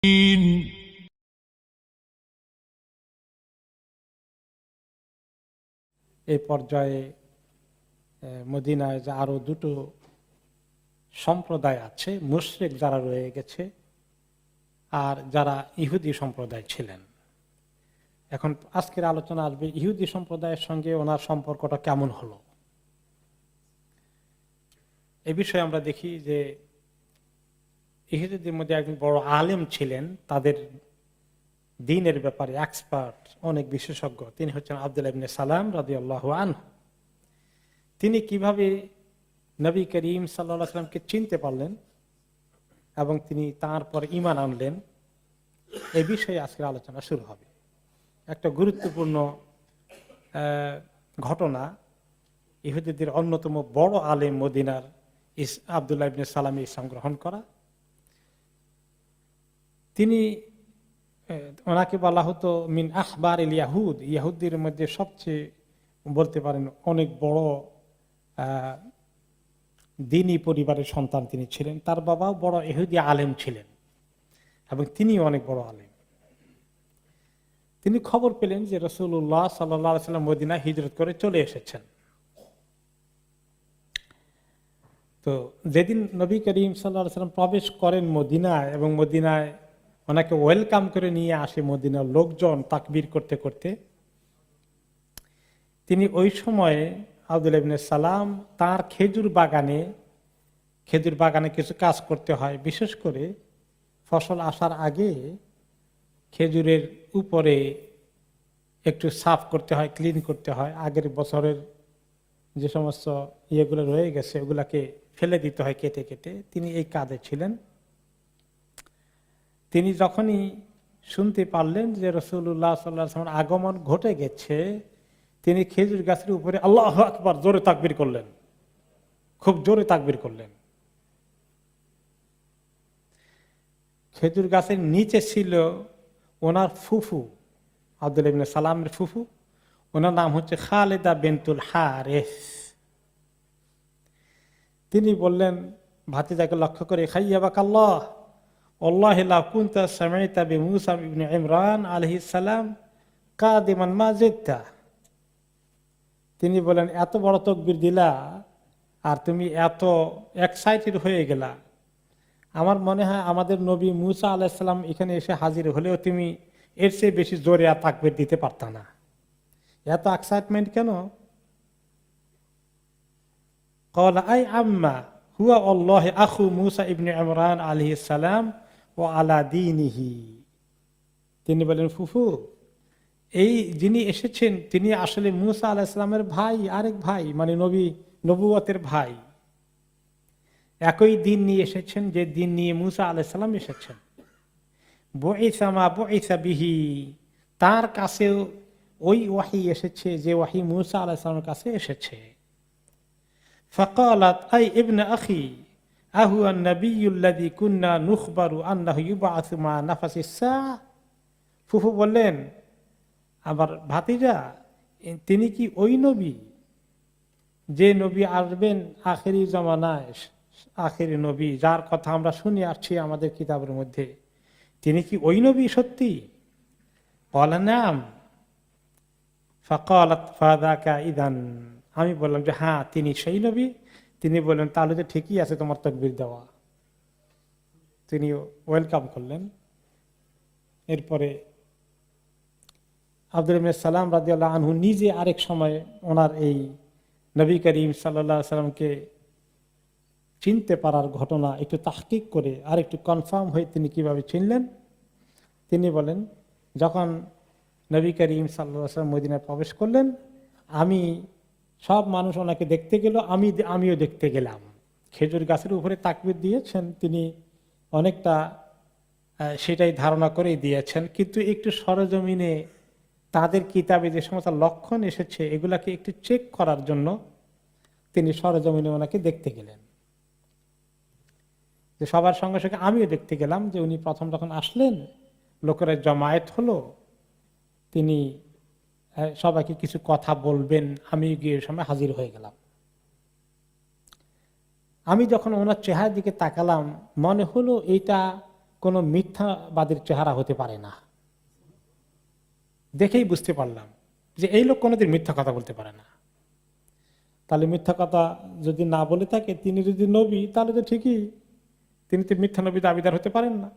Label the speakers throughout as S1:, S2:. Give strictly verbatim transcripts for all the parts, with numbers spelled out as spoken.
S1: এই পর্যায়ে মদিনায় যে আরো দুটো সম্প্রদায় আছে, মুশরিক যারা রয়ে গেছে আর যারা ইহুদি সম্প্রদায় ছিলেন। এখন আজকের আলোচনা আসবে ইহুদি সম্প্রদায়ের সঙ্গে ওনার সম্পর্কটা কেমন হলো। এ বিষয়ে আমরা দেখি যে ইহুদিদের মধ্যে একজন বড় আলেম ছিলেন, তাদের দ্বীনের ব্যাপারে এক্সপার্ট, অনেক বিশেষজ্ঞ। তিনি হচ্ছেন আব্দুল্লাহ ইবনে সালাম রাদিয়াল্লাহু আনহু। তিনি কিভাবে নবী করিম সাল্লাল্লাহু আলাইহি ওয়াসাল্লামকে চিনতে পারলেন এবং তিনি তারপর ঈমান আনলেন, এই বিষয়ে আজকের আলোচনা শুরু হবে। একটা গুরুত্বপূর্ণ ঘটনা, ইহুদিদের অন্যতম বড় আলেম মদিনার আব্দুল্লাহ ইবনে সালামের ইসলাম গ্রহণ করা। তিনি ওনাকে বলা হতো মিন আখবার ইল ইয়াহুদ, ইয়াহুদদের মধ্যে সবচেয়ে বলতে পারেন অনেক বড় দ্বীনী পরিবারের সন্তান তিনি ছিলেন। তার বাবাও বড় ইহুদি আলেম ছিলেন এবং তিনি অনেক বড় আলেম। তিনি খবর পেলেন যে রাসূলুল্লাহ সাল্লাল্লাহু আলাইহি ওয়াসাল্লাম মদিনায় হিজরত করে চলে এসেছেন। তো যেদিন নবী করিম সাল্লাল্লাহু আলাইহি ওয়াসাল্লাম প্রবেশ করেন মদিনায় এবং মদিনায় ওনাকে ওয়েলকাম করে নিয়ে আসে মদিনার লোকজন তাকবীর করতে করতে, তিনি ওই সময়ে আব্দুল্লাহ ইবনে সালাম তার খেজুর বাগানে খেজুর বাগানে কিছু কাজ করতে হয়। বিশেষ করে ফসল আসার আগে খেজুরের উপরে একটু সাফ করতে হয়, ক্লিন করতে হয়। আগের বছরের যে সমস্ত ইয়েগুলো রয়ে গেছে ওগুলাকে ফেলে দিতে হয় কেটে কেটে। তিনি এই কাজে ছিলেন। তিনি যখনই শুনতে পারলেন যে রাসূলুল্লাহ সাল্লাল্লাহু আলাইহি ওয়াসাল্লামের আগমন ঘটে গেছে, তিনি খেজুর গাছের উপরে আল্লাহু আকবার জোরে তাকবীর করলেন, খুব জোরে তাকবীর করলেন। খেজুর গাছের নিচে ছিল ওনার ফুফু, আব্দুল্লাহ ইবনে সালামের ফুফু। ওনার নাম হচ্ছে খালেদা বিনতুল হারিস। তিনি বললেন ভাতিজাকে লক্ষ্য করে, খাইয়াবাকাল্লাহ আল্লাহি লা কুনতা সামি'তা বিমূসা ইবনে ইমরান আলাইহিস সালাম কাদিমান মা জিদতা। তিনি বলেন, এত বড় তাকবীর দিলা আর তুমি এত এক্সাইটেড হয়ে গেলা, আমার মনে হয় আমাদের নবী মূসা আলাইহিস সালাম এখানে এসে হাজির হলেও তুমি এর চেয়ে বেশি জোরে আর তাকবীর দিতে পারতা না। এত এক্সাইটমেন্ট কেন? ক্বালা আই আম্মা হুয়া আল্লাহি আখু মূসা ইবনে ইমরান আলাইহিস সালাম ওয়া আলা দীনিহি। তিনি বলেন, ফুফু, এই যিনি এসেছেন তিনি আসলে মূসা আলাইহিস সালামের ভাই, আরেক ভাই, মানে নবী নবুয়তের ভাই। একই দিন নিয়ে এসেছেন যে দিন নিয়ে মূসা আলাইহিস সালাম এসেছেন। বুইসা মা বুইসা বিহি, তার কাছেও ওই ওয়াহি এসেছে যে ওয়াহি মূসা আলাইহিস সালামের কাছে এসেছে। ফাকালাত আই ইবনে আখি আহু আন-নাবিয়্যুল্লাযী কুননা নুখবারু আন্নাহু ইউবআসু মা নাফাসিস সাআ। ফুফু বললেন, আবার ভাতিজা, তিনি কি ওই নবী যে নবী আসবেন আখেরি জামানায়, আখেরি নবী যার কথা আমরা শুনে আসছি আমাদের কিতাবের মধ্যে, তিনি কি ওই নবী সত্যি? ক্বালা নাম। ফাকালাত ফাযাকা ইযান। আমি বললাম যে হ্যাঁ, তিনি সেই নবী। তিনি বললেন, তাহলে তো ঠিকই আছে তোমার তাকবীর দেওয়া। তিনি ওয়েলকাম করলেন। এরপরে আব্দুল্লাহ ইবনে সালাম রাদিয়াল্লাহু আনহু নিজে আরেক সময় ওনার এই নবী করিম সাল্লাল্লাহু আলাইহি ওয়াসাল্লামকে চিনতে পারার ঘটনা একটু তাহকিক করে আর একটু কনফার্ম হয়ে তিনি কিভাবে চিনলেন, তিনি বলেন, যখন নবী করিম সাল্লাল্লাহু আলাইহি ওয়াসাল্লাম মদিনায় প্রবেশ করলেন, আমি সব মানুষ ওনাকে দেখতে গেল, আমি আমিও দেখতে গেলাম। খেজুর গাছের উপরে তাকবীর দিয়েছেন, তিনি অনেকটা সেটাই ধারণা করেই দিয়েছেন, কিন্তু একটু সরজমিনে তাদের কিতাবে যে সমস্ত লক্ষণ এসেছে এগুলাকে একটু চেক করার জন্য তিনি সরজমিনে ওনাকে দেখতে গেলেন। যে সবার সঙ্গে সঙ্গে আমিও দেখতে গেলাম যে উনি প্রথম যখন আসলেন, লোকেরা জমায়েত হলো, তিনি সবাইকে কিছু কথা বলবেন, আমি গিয়ে সময় হাজির হয়ে গেলাম। আমি যখন ওনার চেহারার দিকে তাকালাম, মনে হলো এইটা কোনো মিথ্যাবাদীর চেহারা হতে পারে না। দেখেই বুঝতে পারলাম যে এই লোক কোনোদিন মিথ্যা কথা বলতে পারে না। তাহলে মিথ্যা কথা যদি না বলে থাকে, তিনি যদি নবী, তাহলে তো ঠিকই, তিনি তো মিথ্যা নবী দাবিদার হতে পারেন না।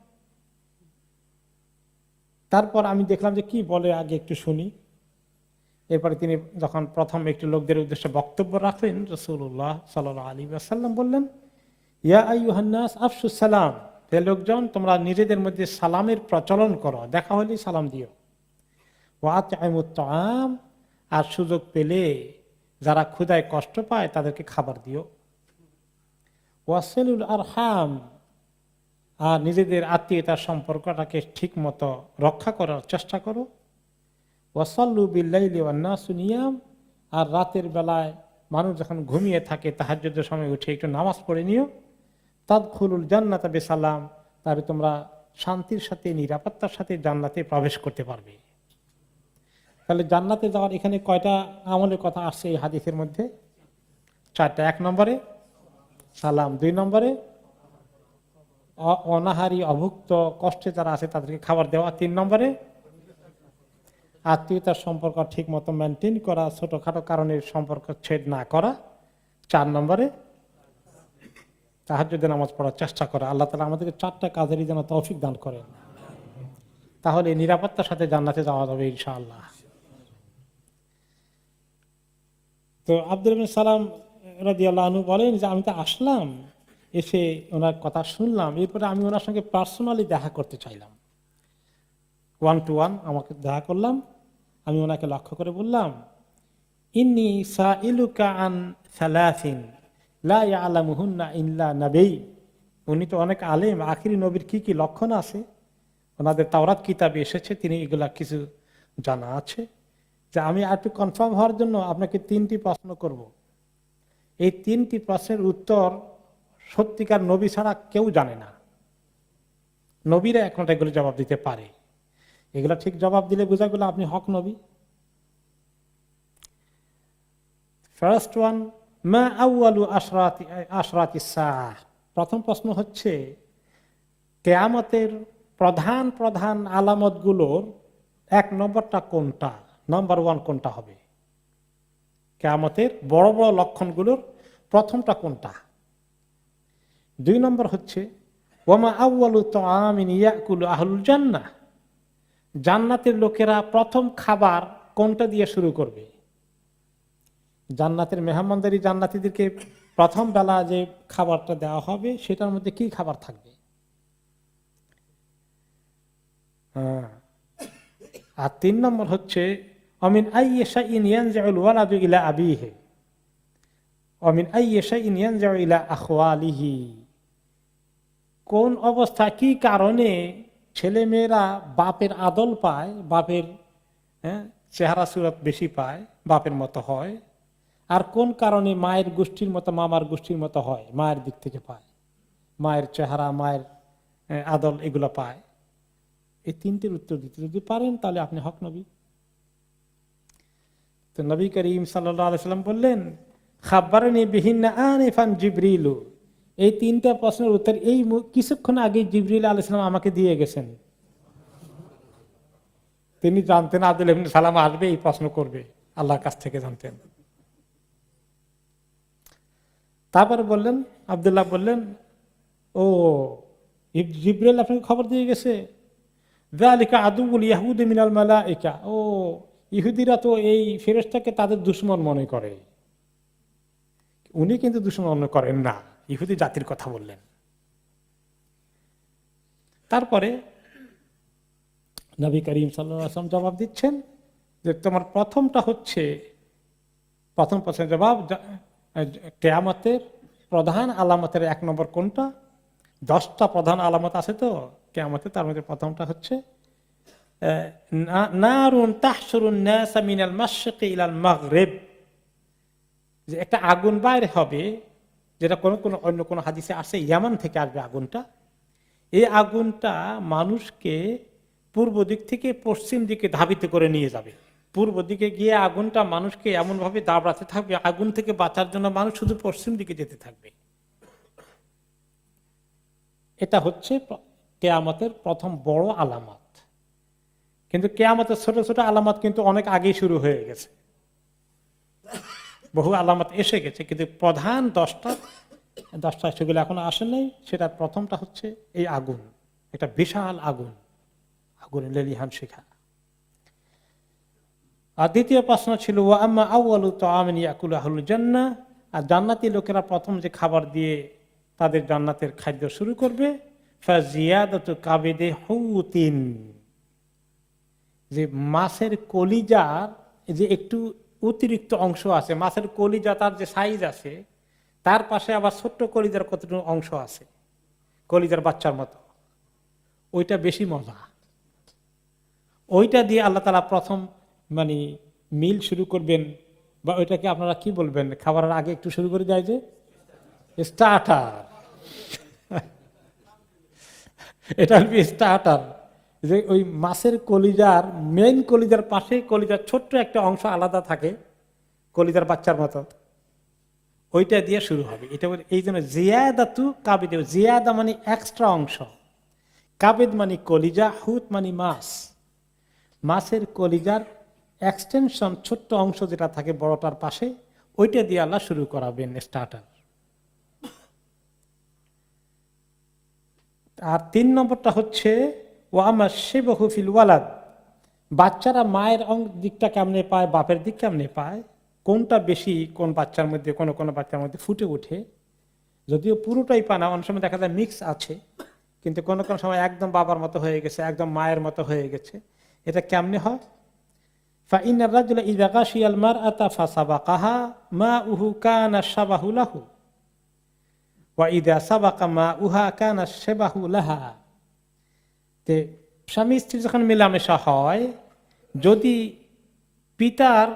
S1: তারপর আমি দেখলাম যে কি বলে, আগে একটু শুনি। এরপরে তিনি যখন প্রথম একটু লোকদের উদ্দেশ্যে বক্তব্য রাখলেন, রাসূলুল্লাহ সাল্লাল্লাহু আলাইহি ওয়াসাল্লাম বললেন, ইয়া আইয়ুহান নাস আফশুস সালাম, হে লোকজন, তোমরা নিজেদের মধ্যে সালামের প্রচলন করো, দেখা হলেই সালাম দিও। ওয়া আত'ইমুত তাআম, আর সুযোগ পেলে যারা ক্ষুধায় কষ্ট পায় তাদেরকে খাবার দিও। ওয়াসিলুল আরহাম, আর নিজেদের আত্মীয়তার সম্পর্কটাকে ঠিক মতো রক্ষা করার চেষ্টা করো। ওয়াসাল্লু বিল্লাইলি ওয়ান নাসু নিয়াম, আর রাতের বেলায় মানুষ যখন ঘুমিয়ে থাকে তাহাজ্জুদের সময় উঠে একটু নামাজ পড়ে নিও। তাদখুলুল জান্নাতা বিসালাম, তাহলে তোমরা শান্তির সাথে নিরাপত্তার সাথে জান্নাতে প্রবেশ করতে পারবে। তাহলে জান্নাতে যাওয়ার এখানে কয়টা আমলের কথা আসছে এই হাদিসের মধ্যে? চারটা। এক নম্বরে সালাম, দুই নম্বরে অনাহারী অভুক্ত কষ্টে যারা আছে তাদেরকে খাবার দেওয়া, তিন নম্বরে আত্মীয়তার সম্পর্ক ঠিক মতো মেনটেন করা, ছোটখাটো কারণের সম্পর্ক ছেদ না করা, চার নম্বরে তাহাজ্জুদের নামাজ পড়ার চেষ্টা করা। আল্লাহ তাআলা আমাদেরকে চারটা কাজেরই যেন তৌফিক দান করেন, তাহলে নিরাপত্তার সাথে জান্নাতে যাওয়া যাবে ইনশাআল্লাহ। তো আব্দুল ইবনে সালাম রাদিয়াল্লাহু আনহু বলেন যে আমি তো আসলাম, এসে ওনার কথা শুনলাম, এরপরে আমি ওনার সঙ্গে পার্সোনালি দেখা করতে চাইলাম, ওয়ান টু ওয়ান আমাকে দেখা করলাম। আমি ওনাকে লক্ষ্য করে বললাম, ইন্নী সাইলুকা আন সালাসিন লা ইয়ালামুহুন্না ইল্লা নবী। উনি তো অনেক আলেম, আখিরি নবীর কি কি লক্ষণ আছে ওনাদের তাওরাত কিতাবে এসেছে, তিনি এগুলা কিছু জানা আছে। যে আমি আর একটু কনফার্ম হওয়ার জন্য আপনাকে তিনটি প্রশ্ন করব। এই তিনটি প্রশ্নের উত্তর সত্যিকার নবী ছাড়া কেউ জানে না, নবীরা এখন এগুলো জবাব দিতে পারে। এগুলা ঠিক জবাব দিলে বোঝা গেল আপনি হক নবী। ফার্স্ট ওয়ান, মা আউয়ালু আশরাতি আশরাতি সাআহ। প্রথম প্রশ্ন হচ্ছে, কিয়ামতের প্রধান প্রধান আলামতগুলোর এক নম্বরটা কোনটা? নাম্বার ওয়ান কোনটা হবে? কিয়ামতের বড় বড় লক্ষণগুলোর প্রথমটা কোনটা? দুই নম্বর হচ্ছে, ওয়ামা আউয়ালু তাআমিন ইয়াকুলু আহলুল জান্নাহ। জান্নাতের লোকেরা প্রথম খাবার কোনটা দিয়ে শুরু করবে? জান্নাতের মেহমানদারি জান্নাতীদেরকে প্রথম বেলা যে খাবারটা দেওয়া হবে সেটার মধ্যে কি খাবার থাকবে? হ্যাঁ। আর তিন নম্বর হচ্ছে, অমিন আইয়ি শাইইন ইয়ানজাউল ওয়ালাদু ইলা আবিহি অমিন আইয়ি শাইইন ইয়ানজাউ ইলা আখওয়ালিহি। কোন অবস্থা, কি কারণে ছেলে মেয়েরা বাপের আদল পায়, বাপের হ্যাঁ চেহারা সুরত বেশি পায়, বাপের মতো হয়, আর কোন কারণে মায়ের গোষ্ঠীর মতো মামার গোষ্ঠীর মতো হয়, মায়ের দিক থেকে পায়, মায়ের চেহারা মায়ের আদল এগুলো পায়। এই তিনটির উত্তর দিতে যদি পারেন তাহলে আপনি হক নবী। তো নবী করিম সাল্লাল্লাহু আলাইহি সাল্লাম বললেন, খাবারনি বিহিন্না আনিফান জিবরিলু। এই তিনটা প্রশ্নের উত্তর এই কিছুক্ষণ আগে জিবরিল আলাইহিস সালাম আমাকে দিয়ে গেছেন। তিনি জানতেন আব্দুল ইবনে সালাম আসবে, এই প্রশ্ন করবে, আল্লাহর কাছ থেকে জানতেন। তারপরে বললেন, আব্দুল্লাহ বললেন, ও জিবরিল আপনাকে খবর দিয়ে গেছে, যালিকা আদুউল ইয়াহুদ মিনাল মালাইকা। ও ইহুদিরা তো এই ফেরেশতাকে তাদের দুশমন মনে করে, উনি কিন্তু দুশমন মনে করেন না, ইহুদি জাতির কথা বললেন। তারপরে নবী করিম সাল্লাল্লাহু আলাইহি ওয়াসাল্লাম জবাব দিচ্ছেন যে তোমার প্রথমটা হচ্ছে, প্রথম প্রশ্নের জবাব, কিয়ামতের প্রধান আলামতের এক নম্বর কোনটা? দশটা প্রধান আলামত আছে তো কিয়ামতে, তার মধ্যে প্রথমটা হচ্ছে নারুন তাহশুরুন নাস মিনাল মাশরিকি ইলাল মাগরিব। যে একটা আগুন বাইরে হবে, যেটা কোন কোন অন্য কোন হাদিসে আসে ইয়ামান থেকে আসবে আগুনটা। এই আগুনটা মানুষকে পূর্ব দিক থেকে পশ্চিম দিকে ধাবিত করে নিয়ে যাবে। পূর্ব দিকে গিয়ে আগুনটা মানুষকে এমন ভাবে দাবড়াতে থাকবে, আগুন থেকে বাঁচার জন্য মানুষ শুধু পশ্চিম দিকে যেতে থাকবে। এটা হচ্ছে কেয়ামতের প্রথম বড় আলামত। কিন্তু কেয়ামতের ছোট ছোট আলামত কিন্তু অনেক আগেই শুরু হয়ে গেছে, বহু আলামত এসে গেছে, কিন্তু প্রধান দশটা দশটা সেগুলো এখনো আসে নাই। সেটার প্রথমটা হচ্ছে এই আগুন, একটা বিশাল আগুন, আগুন লেলিহান শিখা। আর দ্বিতীয় প্রশ্ন ছিল ওয়া আম্মা আউয়ালু তাআমিন ইয়াকুলু আহলুল জান্নাহ, আর জান্নাতি লোকেরা প্রথম যে খাবার দিয়ে তাদের জান্নাতের খাদ্য শুরু করবে, ফাজিয়াদাতু কাবিদি হুতিন, যে মাছের কলিজার যে একটু অতিরিক্ত অংশ আছে, মাছের কলিজা তার যে সাইজ আছে তার পাশে আবার ছোট্ট কলিজার কতটুকু অংশ আছে কলিজার বাচ্চার মতো, ওইটা বেশি মজা। ওইটা দিয়ে আল্লাহ তাআলা প্রথম মানে মিল শুরু করবেন, বা ওইটাকে আপনারা কি বলবেন, খাবারের আগে একটু শুরু করে দেয় যে স্টার্টার, এটা হচ্ছে স্টার্টার। যে ওই মাছের কলিজার মেইন কলিজার পাশে কলিজার ছোট্ট একটা অংশ আলাদা থাকে কলিজার বাচ্চার মতো, ওইটা দিয়ে শুরু হবে। এটা এই জন্য জিয়াদাতু কাবিদ, জিয়াদা মানে এক্সট্রা অংশ, কাবিদ মানে কলিজা, হুত মানে মাছ, মাছের কলিজার এক্সটেনশন ছোট্ট অংশ যেটা থাকে বড়টার পাশে, ওইটা দিয়ে আল্লাহ শুরু করাবেন স্টার্টার। আর তিন নম্বরটা হচ্ছে ও আমার শিবহু ফিল ওয়ালাদ, বাচ্চারা মায়ের দিকটা কেমনে পায়, বাপের দিক কেমনে পায়, কোনটা বেশি কোন বাচ্চার মধ্যে, কোনো কোনো বাচ্চার মধ্যে ফুটে ওঠে, যদিও পুরোটাই পায় না, অনেক সময় দেখা যায় মিক্স আছে, কিন্তু কোনো কোনো সময় একদম বাবার মতো হয়ে গেছে, একদম মায়ের মতো হয়ে গেছে। এটা কেমনে হয়? ফাইনার রাজুলা ইযা গাশিয়াল মারআতা ফাসাবাকাহা মাউহু কানা শাবাহু লাহু ওয়া ইযা সাবাকা মাউহা কানা শাবাহু লাহা। তে স্বামী স্ত্রী যখন মেলামেশা হয়, যদি পিতার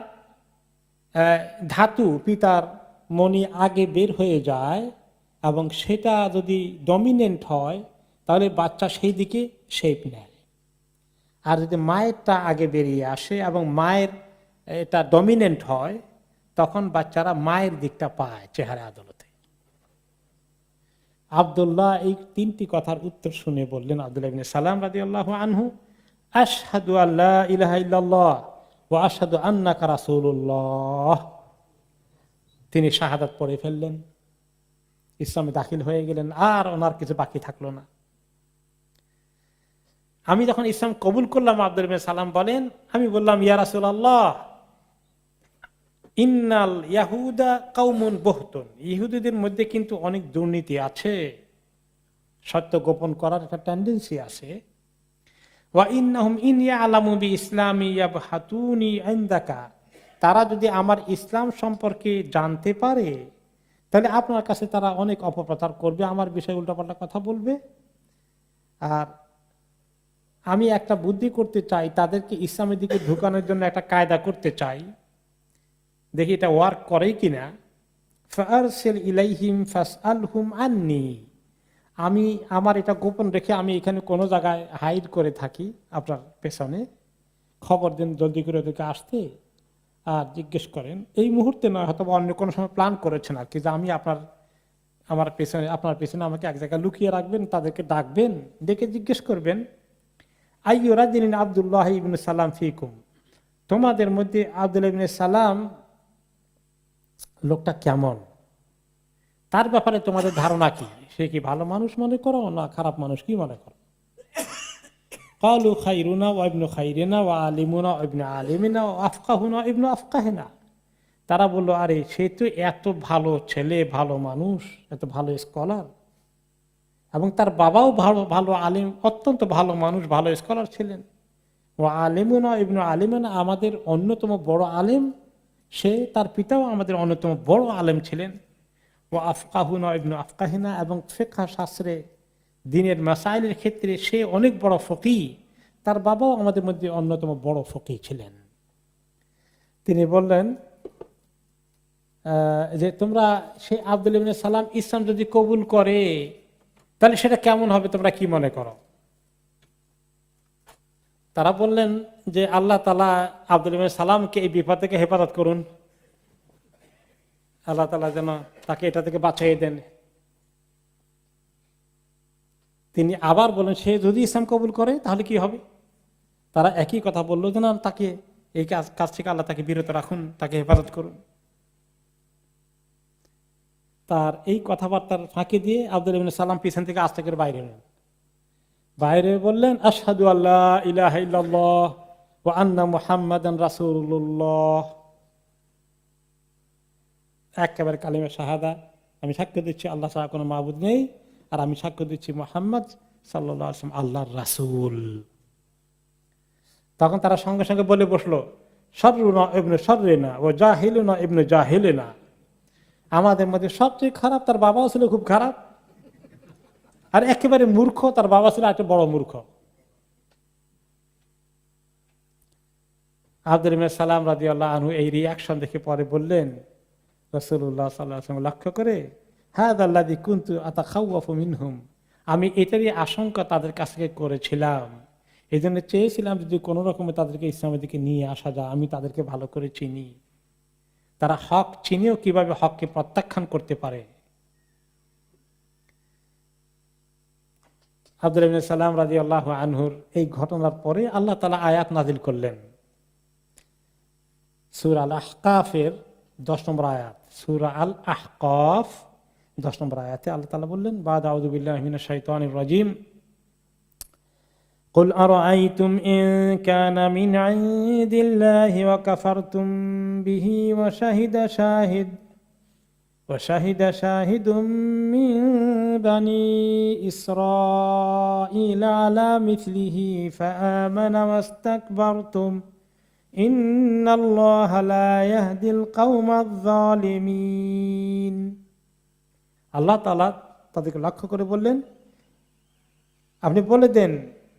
S1: ধাতু, পিতার মণি আগে বের হয়ে যায় এবং সেটা যদি ডমিনেন্ট হয়, তাহলে বাচ্চা সেই দিকে শেপ নেয়। আর যদি মায়েরটা আগে বেরিয়ে আসে এবং মায়ের এটা ডমিনেন্ট হয়, তখন বাচ্চারা মায়ের দিকটা পায় চেহারা আদলতে। আব্দুল্লাহ এই তিনটি কথার উত্তর শুনে বললেন, আব্দুল্লাহ ইবনে সালাম রাদিয়াল্লাহু আনহু, আশহাদু আল্লা ইলাহা ইল্লাল্লাহ ওয়া আশহাদু আন্নাকা রাসূলুল্লাহ। তিনি শাহাদাত পড়ে ফেললেন, ইসলামে দাখিল হয়ে গেলেন, আর ওনার কিছু বাকি থাকলো না। আমি যখন ইসলাম কবুল করলাম, আব্দুল্লাহ ইবনে সালাম বলেন, আমি বললাম ইয়া রাসূলুল্লাহ, ইন্নাল ইয়াহুদা কাউমুন বুহতুন, ইহুদিদের মধ্যে কিন্তু অনেক দুর্নীতি আছে, সত্য গোপন করার একটা টেন্ডেন্সি আছে। ওয়া ইন্নাহুম ইন ইয়ালামু বি ইসলামি ইয়াবহাতুনি ইনদাকা, তারা যদি আমার ইসলাম সম্পর্কে জানতে পারে, তাহলে আপনার কাছে তারা অনেক অপপ্রচার করবে, আমার বিষয়ে উল্টাপাল্টা কথা বলবে। আর আমি একটা বুদ্ধি করতে চাই, তাদেরকে ইসলামের দিকে ঢুকানোর জন্য একটা কায়দা করতে চাই, দেখি এটা ওয়ার্ক করে কিনা। ফারসিল ইলাইহিম ফাসআলহুম আন্নি, আমি আমার এটা গোপন রেখে আমি এখানে কোনো জায়গায় হাইড করে থাকি, আপনার পেছনে খবর দেন জলদি করে ওদেরকে আসতে, আর জিজ্ঞেস করেন, এই মুহূর্তে নয়, হয়তো অন্য কোনো সময় প্ল্যান করেছেন আর কি, যে আমি আপনার আমার পেছনে আপনার পেছনে আমাকে এক জায়গায় লুকিয়ে রাখবেন, তাদেরকে ডাকবেন, ডেকে জিজ্ঞেস করবেন, আইয়ু রাজুলিন আব্দুল্লাহ ইবনে সালাম ফিকুম, তোমাদের মধ্যে আব্দুল্লাহ ইবনে সালাম লোকটা কেমন, তার ব্যাপারে তোমাদের ধারণা কি, সে কি ভালো মানুষ মনে করো না খারাপ মানুষ কি মনে করো? ক্বালু খায়রুনা ওয়া ইবনু খায়রিনা ওয়া আলিমুনা ওয়া ইবনু আলিমিনা ওয়া আফকাহুনা ওয়া ইবনু আফকাহিনা। তারা বলল, আরে সে তো এত ভালো ছেলে, ভালো মানুষ, এত ভালো স্কলার, এবং তার বাবাও ভালো ভালো আলিম, অত্যন্ত ভালো মানুষ, ভালো স্কলার ছিলেন। ওয়া আলিমুনা ইবনু আলিমিনা, আমাদের অন্যতম বড় আলেম সে, তার পিতাও আমাদের অন্যতম বড় আলেম ছিলেন। ও আফকাহুনা ইবনু আফকাহিনা, এবং ফিকহ শাস্ত্রে দ্বীনের মাসাইলের ক্ষেত্রে সে অনেক বড় ফকিহ, তার বাবাও আমাদের মধ্যে অন্যতম বড় ফকিহ ছিলেন। তিনি বললেন যে তোমরা সেই আব্দুল্লাহ ইবনে সালাম ইসলাম যদি কবুল করে, তাহলে সেটা কেমন হবে, তোমরা কি মনে করো? তারা বললেন যে আল্লাহ তাআলা আব্দুল্লাহ ইবনে সালামকে এই বিপদ থেকে হেফাজত করুন, আল্লাহ তাআলা যেন তাকে এটা থেকে বাঁচিয়ে দেন। তিনি আবার বলেন সে যদি ইসলাম কবুল করে তাহলে কি হবে। তারা একই কথা বললো যে না, তাকে এই কাজ কাজ থেকে আল্লাহ তাকে বিরত রাখুন, তাকে হেফাজত করুন। তার এই কথাবার্তার ফাঁকি দিয়ে আব্দুল ইবনে সালাম পিছন থেকে আস্তে করে বাইরে এলেন, বাইরে বললেন আশহাদু আল্লা ইলাহা ইল্লাল্লাহ ওয়া আন্না মুহাম্মাদান রাসূলুল্লাহ, একেবারে কালিমা শাহাদা, আমি সাক্ষ্য দিচ্ছি আল্লাহ ছাড়া কোনো মাবুদ নেই, আর আমি সাক্ষ্য দিচ্ছি মুহাম্মদ সাল্লাল্লাহু আলাইহি ওয়াসাল্লাম আল্লাহর রাসূল। তখন তারা সঙ্গে সঙ্গে বলে বসলো শাররুনা ইবনে শাররিনা ওয়া জাহিলুনা ইবনে জাহিলিনা, আমাদের মধ্যে সবচেয়ে খারাপ তার বাবাও ছিল খুব খারাপ, আর একেবারে মূর্খ তার বাবা ছিল একটা বড় মূর্খ। আব্দুল ইবনে সালাম রাদিয়াল্লাহু আনহু এই রিয়াকশন দেখে পরে বললেন রাসূলুল্লাহ সাল্লাল্লাহু আলাইহি ওয়াসাল্লাম লক্ষ্য করে, হাযাল্লাযী কুনতু আতাখাওয়াফু মিনহুম, আমি এটারই আশঙ্কা তাদের কাছ থেকে করেছিলাম, এই জন্য চেয়েছিলাম যদি কোনো রকমে তাদেরকে ইসলামের দিকে নিয়ে আসা যায়, আমি তাদেরকে ভালো করে চিনি, তারা হক চিনেও কিভাবে হককে প্রত্যাখ্যান করতে পারে। আব্দুল ইবনে সালাম রাদিয়াল্লাহু আনহুর এই ঘটনার পরে আল্লাহ তাআলা আয়াত নাযিল করলেন সূরা আল আহকাফের দশ নম্বর আয়াত। সূরা আল আহকাফ দশ নম্বর আয়াতে আল্লাহ তাআলা বললেন, বাদ আউযু বিল্লাহি মিনাশ শাইতানির রাজিম, কুল আরাআইতুম ইন কানা মিন ইনদিল্লাহি ওয়া কাফারতুম বিহি ওয়া শাহিদা শাহিদ ওয়া শাহিদা শাহিদুম মিন বানি ইসরাঈলা আলা মিথলিহি ফাআমানা ওয়াস্তাকবারতুম ইন্নাল্লাহা লা ইয়াহদিল কওমায যালিমিন। আল্লাহ তাআলা তাদেরকে লক্ষ্য করে বললেন, আপনি বলে দেন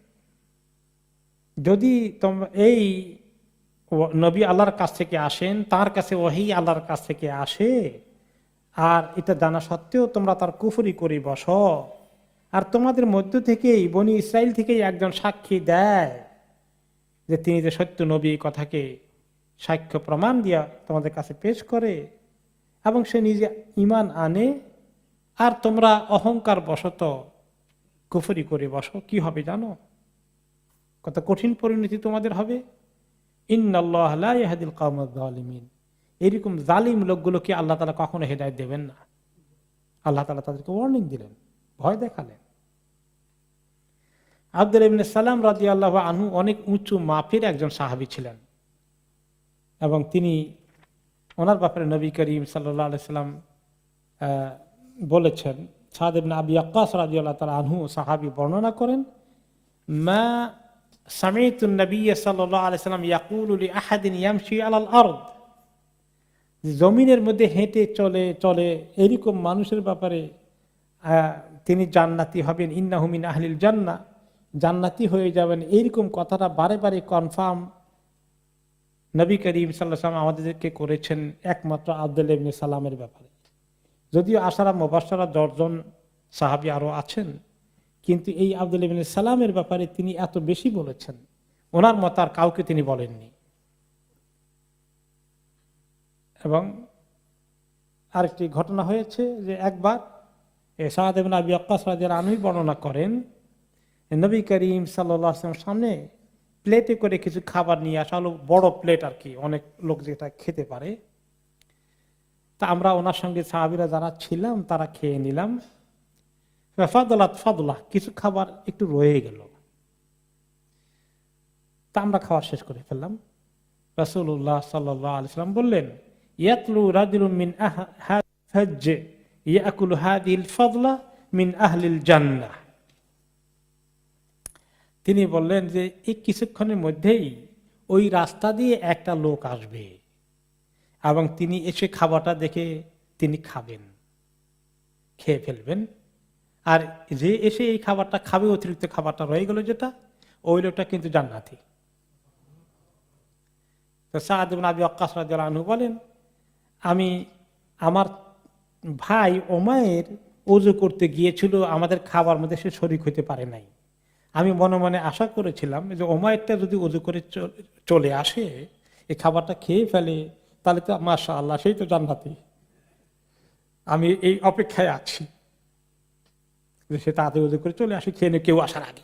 S1: যদি তোমরা এই নবী আল্লাহর কাছ থেকে আসেন, তার কাছে ওহী আল্লাহর কাছ থেকে আসে, আর এটা জানা সত্ত্বেও তোমরা তার কুফরি করে বসো, আর তোমাদের মধ্য থেকেই বনি ইসরাইল থেকেই একজন সাক্ষী দেয় যে তিনি যে সত্য নবী, কথাকে সাক্ষ্য প্রমাণ দিয়া তোমাদের কাছে পেশ করে, এবং সে নিজে ঈমান আনে, আর তোমরা অহংকার বশত কুফরি করে বসো, কি হবে জানো? কত কঠিন পরিণতি তোমাদের হবে। ইন্নাল্লাহা লা ইয়াহদিল কওমায যালিমিন, এরকম জালিম লোকগুলোকে আল্লাহ তাআলা কখনো হেদায়েত দেবেন না। আল্লাহ তাআলা তাদেরকে ওয়ার্নিং দিলেন, ভয় দেখালেন। আব্দুল ইবনে সালাম রাদিয়াল্লাহু আনহু অনেক উঁচু মাপের একজন সাহাবী ছিলেন, এবং তিনি ওনার ব্যাপারে নবী করিম সাল্লাল্লাহু আলাইহি সাল্লাম বলেছেন, সাদ ইবনে আবি ওয়াক্কাস রাদিয়াল্লাহু তাআলা আনহু সাহাবী বর্ণনা করেন, মা সামি'তু নবিয়্য সাল্লাল্লাহু আলাইহি সাল্লাম ইয়াকুলু লি আহাদিন ইয়ামশি আলাল আরদ, জমিনের মধ্যে হেঁটে চলে চলে এরকম মানুষের ব্যাপারে তিনি জান্নাতি হবেন, ইন্নাহু মিন আহলিল জান্নাহ, জান্নাতি হয়ে যাবেন, এইরকম কথাটা বারে বারে কনফার্ম নবী করিম সাল্লাল্লাহু আলাইহি ওয়াসাল্লাম আমাদেরকে করেছেন একমাত্র আব্দুল্লাহ ইবনে সালামের ব্যাপারে। যদিও আশারা মুবাশশারা দশজন সাহাবী আরো আছেন, কিন্তু এই আব্দুল্লাহ ইবনে সালামের ব্যাপারে তিনি এত বেশি বলেছেন, ওনার মত আর কাউকে তিনি বলেননি। এবং আরেকটি ঘটনা হয়েছে যে একবার সাদ ইবনে আবি ওয়াক্কাস রাদিয়াল্লাহু আনহু বর্ণনা করেন, নবী করিম সাল্লাল্লাহু আলাইহি ওয়াসাল্লাম সামনে প্লেটে করে কিছু খাবার নিয়ে আসা হলো, বড় প্লেট আর কি, অনেক লোক যেটা খেতে পারে। তা আমরা ওনার সঙ্গে সাহাবীরা যারা ছিলাম তারা খেয়ে নিলাম। ফাদলাত ফাদলা, কিছু খাবার একটু রয়ে গেল, তা আমরা খাওয়া শেষ করে ফেললাম। রাসূলুল্লাহ সাল্লাল্লাহু আলাইহি ওয়াসাল্লাম বললেন, ইয়াতলু রাজুলুম মিন আহহাজ ইয়াকুলু হাদিল ফাদলা মিন আহলিল জান্নাহ। তিনি বললেন যে এই কিছুক্ষণের মধ্যেই ওই রাস্তা দিয়ে একটা লোক আসবে, এবং তিনি এসে খাবারটা দেখে তিনি খাবেন, খেয়ে ফেলবেন, আর যে এসে এই খাবারটা খাবে, অতিরিক্ত খাবারটা রয়ে গেল যেটা, ওই লোকটা কিন্তু জান্নাতি। তো সাদ ইবনে আবি ওয়াক্কাস রাদিয়াল্লাহু আনহু বলেন, আমি আমার ভাই ওমায়ের ওযু করতে গিয়েছিল, আমাদের খাবার মধ্যে সে শরীক হতে পারে নাই। আমি মনে মনে আশা করেছিলাম যে ওমায়েরটা যদি ওযু করে চলে আসে, এই খাবারটা খেয়ে ফেলে, তাহলে তো মাশাআল্লাহ সেই তো জান্নাতি। আমি এই অপেক্ষায় আছি। যে সে তাড়াতাড়ি ওদের করে চলে আসে খেয়ে নিয়ে কেউ আসার আগে।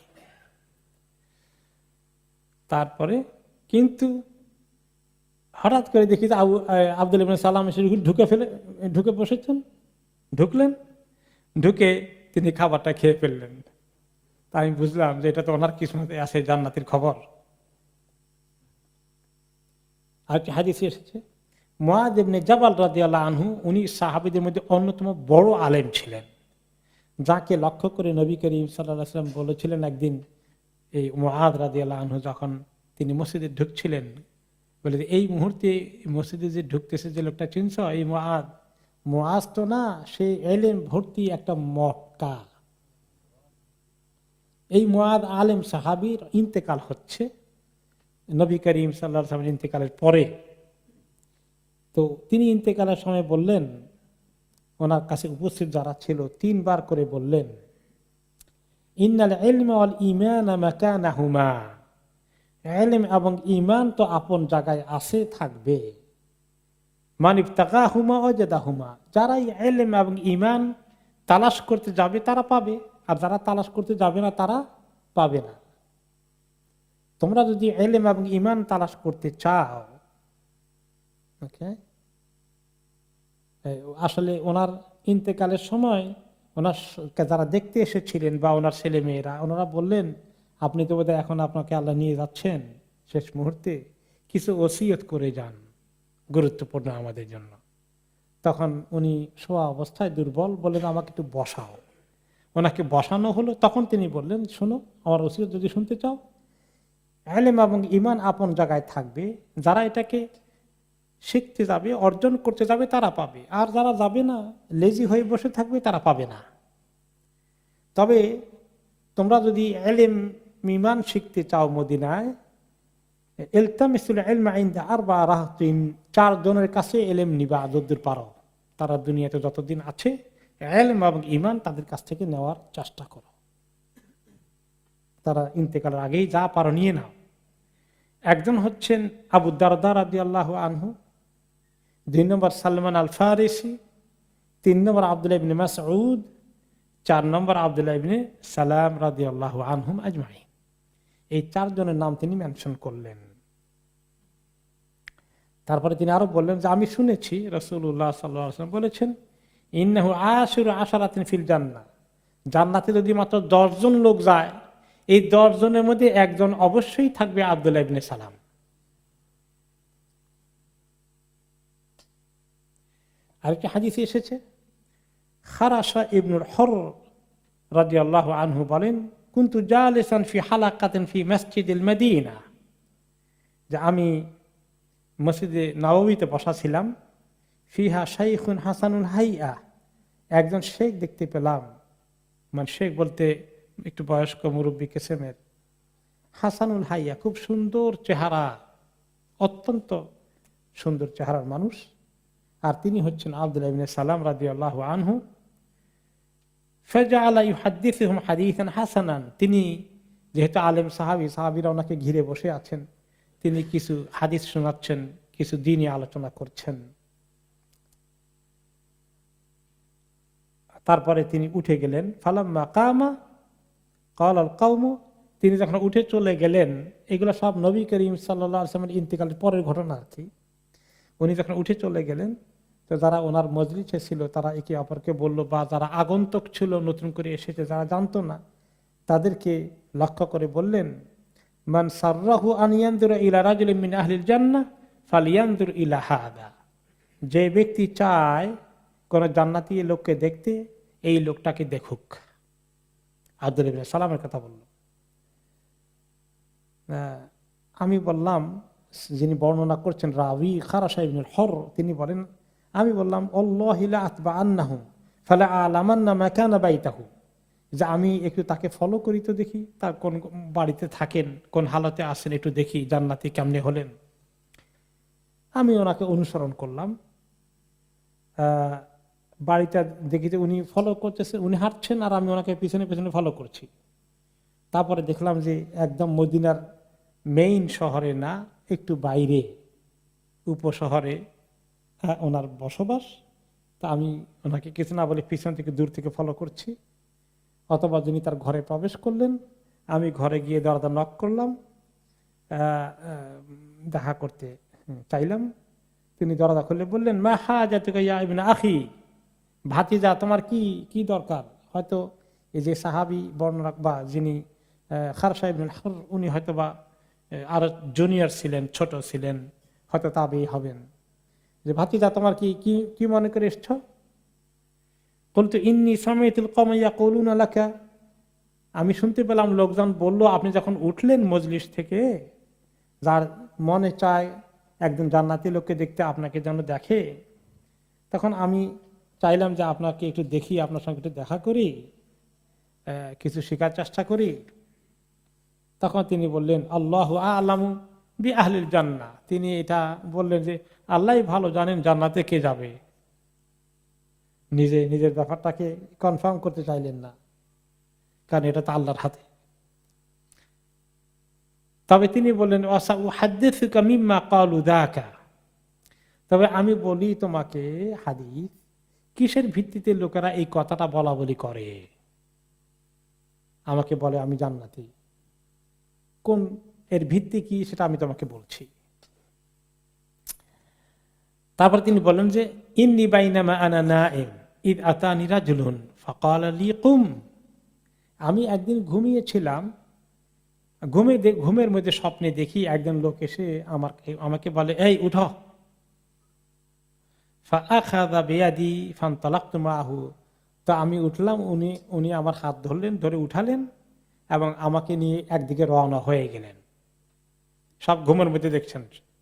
S1: তারপরে কিন্তু হঠাৎ করে দেখি যে আবু আব্দুল ইবনে সালাম এসে ঢুকে ফেলে ঢুকে বসেছেন, ঢুকলেন, ঢুকে তিনি খাবারটা খেয়ে ফেললেন। তা আমি বুঝলাম যে এটা তো ওনার কিসমতে আছে জান্নাতের খবর। আর কি হাদিসে এসেছে, মুআয ইবনে জাবাল রাদিয়াল্লাহু আনহু উনি সাহাবীদের মধ্যে অন্যতম বড় আলেম ছিলেন, যাকে লক্ষ্য করে নবী করিম সাল্লাল্লাহু আলাইহি ওয়াসাল্লাম বলেছিলেন একদিন, এই মুআয রাদিয়াল্লাহু আনহু যখন তিনি মসজিদে ঢুকছিলেন, বলে এই মুহূর্তে মসজিদে যে ঢুকতেছে যে লোকটা চিনছ, এই মুআয, মুআয তো না, সে ইলম ভর্তি একটা মক্কা। এই মুআয আলেম সাহাবীর ইন্তেকাল হচ্ছে নবী করিম সাল্লাল্লাহু আলাইহি ওয়াসাল্লামের ইন্তেকালের পরে। তো তিনি ইন্তেকালের সময় বললেন, ওনার কাছে উপস্থিত যারা ছিল তিনবার করে বললেন, ইন্নাল ইলমা ওয়াল ঈমান মাকানাহুমা, ইলম এবং ঈমান তো আপন জায়গায় আছে, থাকবে। মান ইবতাগাহুমা ওয়াজাদাহুমা, যারা ইলম এবং ঈমান তালাশ করতে যাবে তারা পাবে, আর যারা তালাশ করতে যাবে না তারা পাবে না। তোমরা যদি ইলম এবং ঈমান তালাশ করতে চাও, ওকে, আসলে ওনার ইন্তেকালের সময় ওনার যারা দেখতে এসেছিলেন বা ওনার ছেলে মেয়েরা, ওনারা বললেন, আপনি তো বোধহয় এখন আপনাকে আল্লাহ নিয়ে যাচ্ছেন শেষ মুহূর্তে, কিছু ওসিয়ত করে যান গুরুত্বপূর্ণ আমাদের জন্য। তখন উনি শোয়া অবস্থায় দুর্বল, বললেন আমাকে একটু বসাও। ওনাকে বসানো হলো, তখন তিনি বললেন, শোনো, আমার ওসিয়ত যদি শুনতে চাও, ইলম এবং ঈমান আপন জায়গায় থাকবে, যারা এটাকে শিখতে যাবে, অর্জন করতে যাবে তারা পাবে, আর যারা যাবে না, লেজি হয়ে বসে থাকবে, তারা পাবে না। তবে তোমরা যদি ইলম ঈমান শিখতে চাও মদিনায়, ইলতামিসুল ইলমা ইনদা আরবা রাহতিন, চার জনের কাছে ইলম নিবা যতদূর পারো, তারা দুনিয়াতে যতদিন আছে ইলম এবং ঈমান তাদের কাছ থেকে নেওয়ার চেষ্টা করো, তারা ইন্তেকালের আগেই যা পারো নিয়ে নাও। একজন হচ্ছেন আবু দারদা রাদিয়াল্লাহু আনহু, দুই নম্বর সালমান আল ফারিসি, তিন নম্বর আব্দুল্লাহ ইবনে মাসউদ, চার নম্বর আব্দুল্লাহ ইবনে সালাম রাদিয়াল্লাহু আনহুম আজমাইন। এই চারজনের নাম তিনি মেনশন করলেন। তারপরে তিনি আরো বললেন যে আমি শুনেছি রাসূলুল্লাহ সাল্লাল্লাহু আলাইহি ওয়াসাল্লাম বলেছেন, ইন্নাহু আশিরু আশারাতিন ফিল জান্নাহ, জান্নাতে যদি মাত্র দশ জন লোক যায়, এই দশ জনের মধ্যে একজন অবশ্যই থাকবে আব্দুল্লাহ ইবনে সালাম। আরেকটি হাদিসে এসেছে, খারাসা ইবনুল হর রাদিয়াল্লাহু আনহু বলেন, কুনতু জালিসান ফি হালাকাতিন ফি মসজিদিল মদিনা, যে আমি মসজিদে নববীতে বসা ছিলাম, ফিহা শাইখুন হাসানুল হাইয়া, একজন শেখ দেখতে পেলাম, মানে শেখ বলতে একটু বয়স্ক মুরব্বী কিসেমের, হাসানুল হাইয়া, খুব সুন্দর চেহারা, অত্যন্ত সুন্দর চেহারার মানুষ, আর তিনি হচ্ছেন আব্দুল্লাহ ইবনে সালাম রাদিয়াল্লাহু আনহু। ফাজআলা ইউহাদ্দিসুহুম হাদিসান হাসানান, তিনি যেহেতু আলেম সাহাবী, সাহাবীরা ওনাকে ঘিরে বসে আছেন, তিনি কিছু হাদিস শোনাচ্ছেন, কিছু দ্বীনি আলোচনা করছেন। তারপরে তিনি উঠে গেলেন, ফালাম্মা কামা ক্বালা আল কওমু, তিনি যখন উঠে চলে গেলেন, এগুলো সব নবী করিম সাল্লাল্লাহু আলাইহি ওয়াসাল্লামের ইন্তেকালের পরের ঘটনা আর কি। উনি যখন উঠে চলে গেলেন, তো যারা ওনার মজলিসে ছিল তারা একে অপরকে বলল, বা যারা আগন্তুক ছিল নতুন করে এসেছে যারা জানতো না, তাদেরকে লক্ষ্য করে বললেন, মান সাররাহু আন ইয়ানজুরা ইলা রাজুলিন মিন আহলিল জান্নাহ ফালিয়ানজুর ইলা হাদা, যে ব্যক্তি চায় কোন জান্নাতি লোককে দেখতে, এই লোকটাকে দেখুক। আব্দুল্লাহ ইবনে সালামের কথা বলল। আমি বললাম, যিনি বর্ণনা করছেন রাবি খারাসা ইবনুল হর, তিনি বলেন, আমি বললাম, আল্লাহি লা আতবাআন্নাহু ফালা আলামান্না মাকানা বাইতাহু, যে আমি একটু তাকে ফলো করি তো দেখি তার কোন বাড়িতে থাকেন, কোন হালতে আছেন, একটু দেখি জান্নাতি কেমনে হলেন। আমি ওনাকে অনুসরণ করলাম, আহ বাড়িটা দেখি যে উনি ফলো করতেছেন, উনি হাঁটছেন আর আমি ওনাকে পিছনে পিছনে ফলো করছি। তারপরে দেখলাম যে একদম মদিনার মেইন শহরে না, একটু বাইরে উপশহরে ওনার বসবাস। তা আমি ওনাকে কিছু না বলে পিছন থেকে দূর থেকে ফলো করছি। অথবা যিনি তার ঘরে প্রবেশ করলেন, আমি ঘরে গিয়ে দরজা নক করলাম, দেখা করতে চাইলাম। তিনি দরজা খুলে বললেন, মা হাজাতুকা ইয়া ইবনা আখি, ভাতিজা তোমার কি কি দরকার। হয়তো এই যে সাহাবী বর্ণনা বা যিনি খারসা ইবনুল হুর, উনি হয়তো বা আরো জুনিয়র ছিলেন, ছোট ছিলেন, হয়তো তাবেঈ হবেন। যে ভাতিজা তোমার কি কি কি মনে করে এসছো? বলতো ইন্নী সামিতুল কওমা ইয়াকুলুনা লাকা, আমি শুনতে পেলাম লোকজন বলল আপনি যখন উঠলেন মজলিস থেকে, যার মনে চায় একজন জান্নাতি লোককে দেখতে, আপনাকে যেন দেখে, তখন আমি চাইলাম যে আপনাকে একটু দেখি, আপনার সঙ্গে একটু দেখা করি, কিছু শেখার চেষ্টা করি। তখন তিনি বললেন, আল্লাহু আ'লামু বি আহলিল জান্নাহ, তিনি এটা বললেন যে আল্লাহই ভালো জানেন জান্নাতে কে যাবে। নিজে নিজের ব্যাপারটাকে কনফার্ম করতে চাইলেন না, কারণ এটা তো আল্লাহর হাতে। তবে তিনি বললেন, ওয়াসাউহাদ্দিসুকা মিম্মা ক্বালু যাকা, তবে আমি বলি তোমাকে হাদিস, কিসের ভিত্তিতে লোকেরা এই কথাটা বলা বলি করে, আমাকে বলে আমি জান্নাতি, কোন এর ভিত্তি কি সেটা আমি তোমাকে বলছি। তারপর তিনি বলেন যে ইন্নী বাইনামা আনা নাইম ইদ আতানি রাজুলুন ফাকালা লি কুম, আমি একদিন ঘুমিয়েছিলাম, ঘুমে ঘুমের মধ্যে স্বপ্নে দেখি একজন লোক এসে আমার আমাকে বলে, এই উঠো। ফাআখাযা বিয়াদি ফানতালাকতু মাআহু, তো আমি উঠলাম, উনি উনি আমার হাত ধরলেন, ধরে উঠালেন এবং আমাকে নিয়ে একদিকে রওনা হয়ে গেলেন। সব ঘুমের মধ্যে দেখছেন।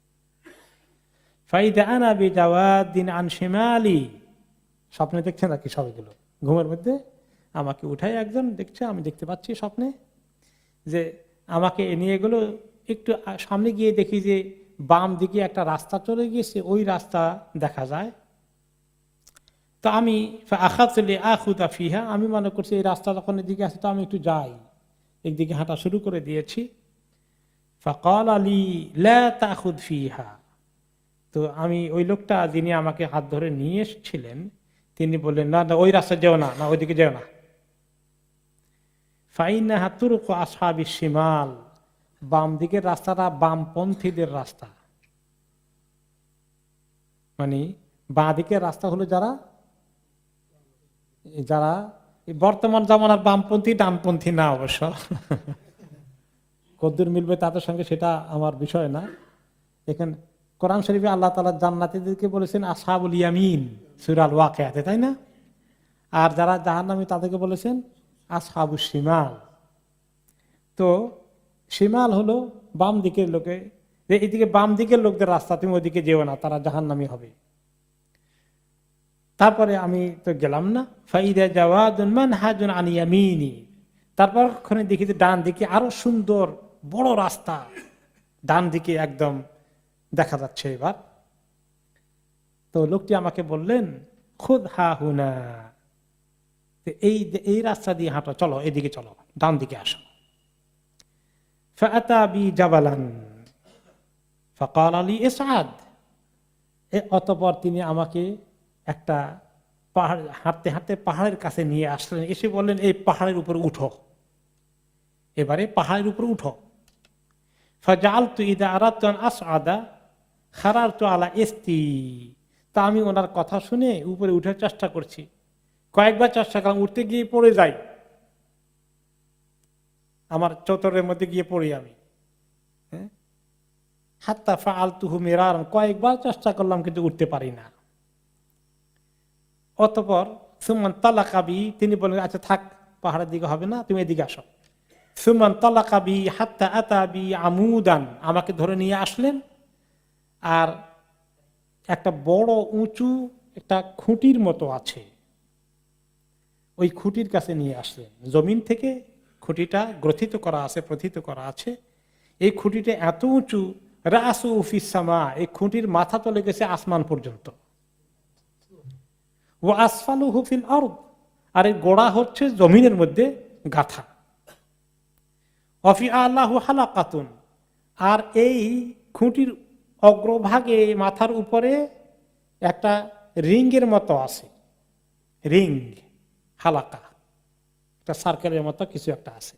S1: ফাইদা আনা বিজাওয়াদিন আন শিমালি, স্বপ্নে দেখছেন নাকি সবগুলো ঘুমের মধ্যে, আমাকে উঠায় একজন দেখছে, আমি দেখতে পাচ্ছি স্বপ্নে যে আমাকে নিয়ে গেল। একটু সামনে গিয়ে দেখি যে বাম দিকে একটা রাস্তা চলে গিয়েছে, ওই রাস্তা দেখা যায়। তো আমি আখাতুলি আখুদা ফিহা, আমি মনে করছি এই রাস্তা যখন এদিকে আছে তো আমি একটু যাই, একদিকে হাঁটা শুরু করে দিয়েছি। ফাকাল আলী লা তাখুদ ফিহা, তো আমি ওই লোকটা যিনি আমাকে হাত ধরে নিয়ে এসেছিলেন তিনি বললেন, না না ওই রাস্তা যেও না, না ওইদিকে যেও না। ফাইন্নাহা তুরুকু আসহাবিশ শিমাল, বাম দিকের রাস্তাটা বামপন্থীদের রাস্তা, মানে বাঁ দিকের রাস্তা হলো যারা যারা বর্তমান জামানার বামপন্থী, ডানপন্থী না অবশ্য, কদ্দুর মিলবে তাদের সঙ্গে সেটা আমার বিষয় না। এখানে কোরআন শরীফে আল্লাহ তাআলা জান্নাতীদেরকে বলেছেন আসহাবুল ইয়ামিন সূরা আল ওয়াকিয়াতে, তাই না? আর যারা জাহান্নামী তাদেরকে বলেছেন আসহাবুশ শিমাল। তো শিমাল হলো বাম দিকের লোকে, যে এইদিকে বাম দিকের লোকদের রাস্তা, তুমি ওইদিকে যেও না, তারা জাহান্নামী হবে। তারপরে আমি তো গেলাম না। ফাইদা জাওয়াদুন মানহাজুন আন ইয়ামিনি, তারপর ওখানে দেখি যে ডান দিকে আরো সুন্দর বড় রাস্তা, ডান দিকে একদম দেখা যাচ্ছে। এবার তো লোকটি আমাকে বললেন, খুদ হা হুনা, এই এই রাস্তা দিয়ে হাঁটো, চলো এদিকে চলো, ডান দিকে আসো। ফাআতা বি জাবালান ফাকাল লি ইসআদ, অতঃপর তিনি আমাকে একটা পাহাড়, হাঁটতে হাঁটতে পাহাড়ের কাছে নিয়ে আসলেন, এসে বললেন এই পাহাড়ের উপর উঠো, এবারে পাহাড়ের উপর উঠো। ফাজালতু ইদা আরাদতু আন আসআদা খারারতু আলা ইস্তি, তা আমি ওনার কথা শুনে উপরে উঠার চেষ্টা করছি, কয়েকবার চেষ্টা করলাম, উঠতে গিয়ে পড়ে যাই, আমার চৌতরের মধ্যে গিয়ে পড়ি আমি। হ্যাঁ, হাত্তা ফাআলতুহু মিরারান, কয়েকবার চেষ্টা করলাম কিন্তু উঠতে পারি না। অতঃপর সুমান তালাকাবি, তিনি বললেন আচ্ছা থাক, পাহাড়ের দিকে হবে না, তুমি এদিকে আসো। সুমান তালাকাবি হাত্তা আতাবি আমুদান, আমাকে ধরে নিয়ে আসলেন আর একটা বড় উঁচু একটা খুঁটির মতো আছে, ওই খুঁটির কাছে নিয়ে আসলেন। জমিন থেকে খুঁটিটা গ্রথিত করা আছে, প্রথিত করা আছে। এই খুঁটিটা এত উঁচু, রাসু ফিস সামা, এই খুঁটির মাথা চলে গেছে আসমান পর্যন্ত। ও আসফালুহু ফিল আরদ, আর এই গোড়া হচ্ছে জমিনের মধ্যে গাথা। অফি আল্লাহু হালাকাতুন, আর এই খুঁটির অগ্রভাগে মাথার উপরে একটা রিংয়ের মতো আছে, রিং হালাকা, একটা সার্কেলের মতো কিছু একটা আছে।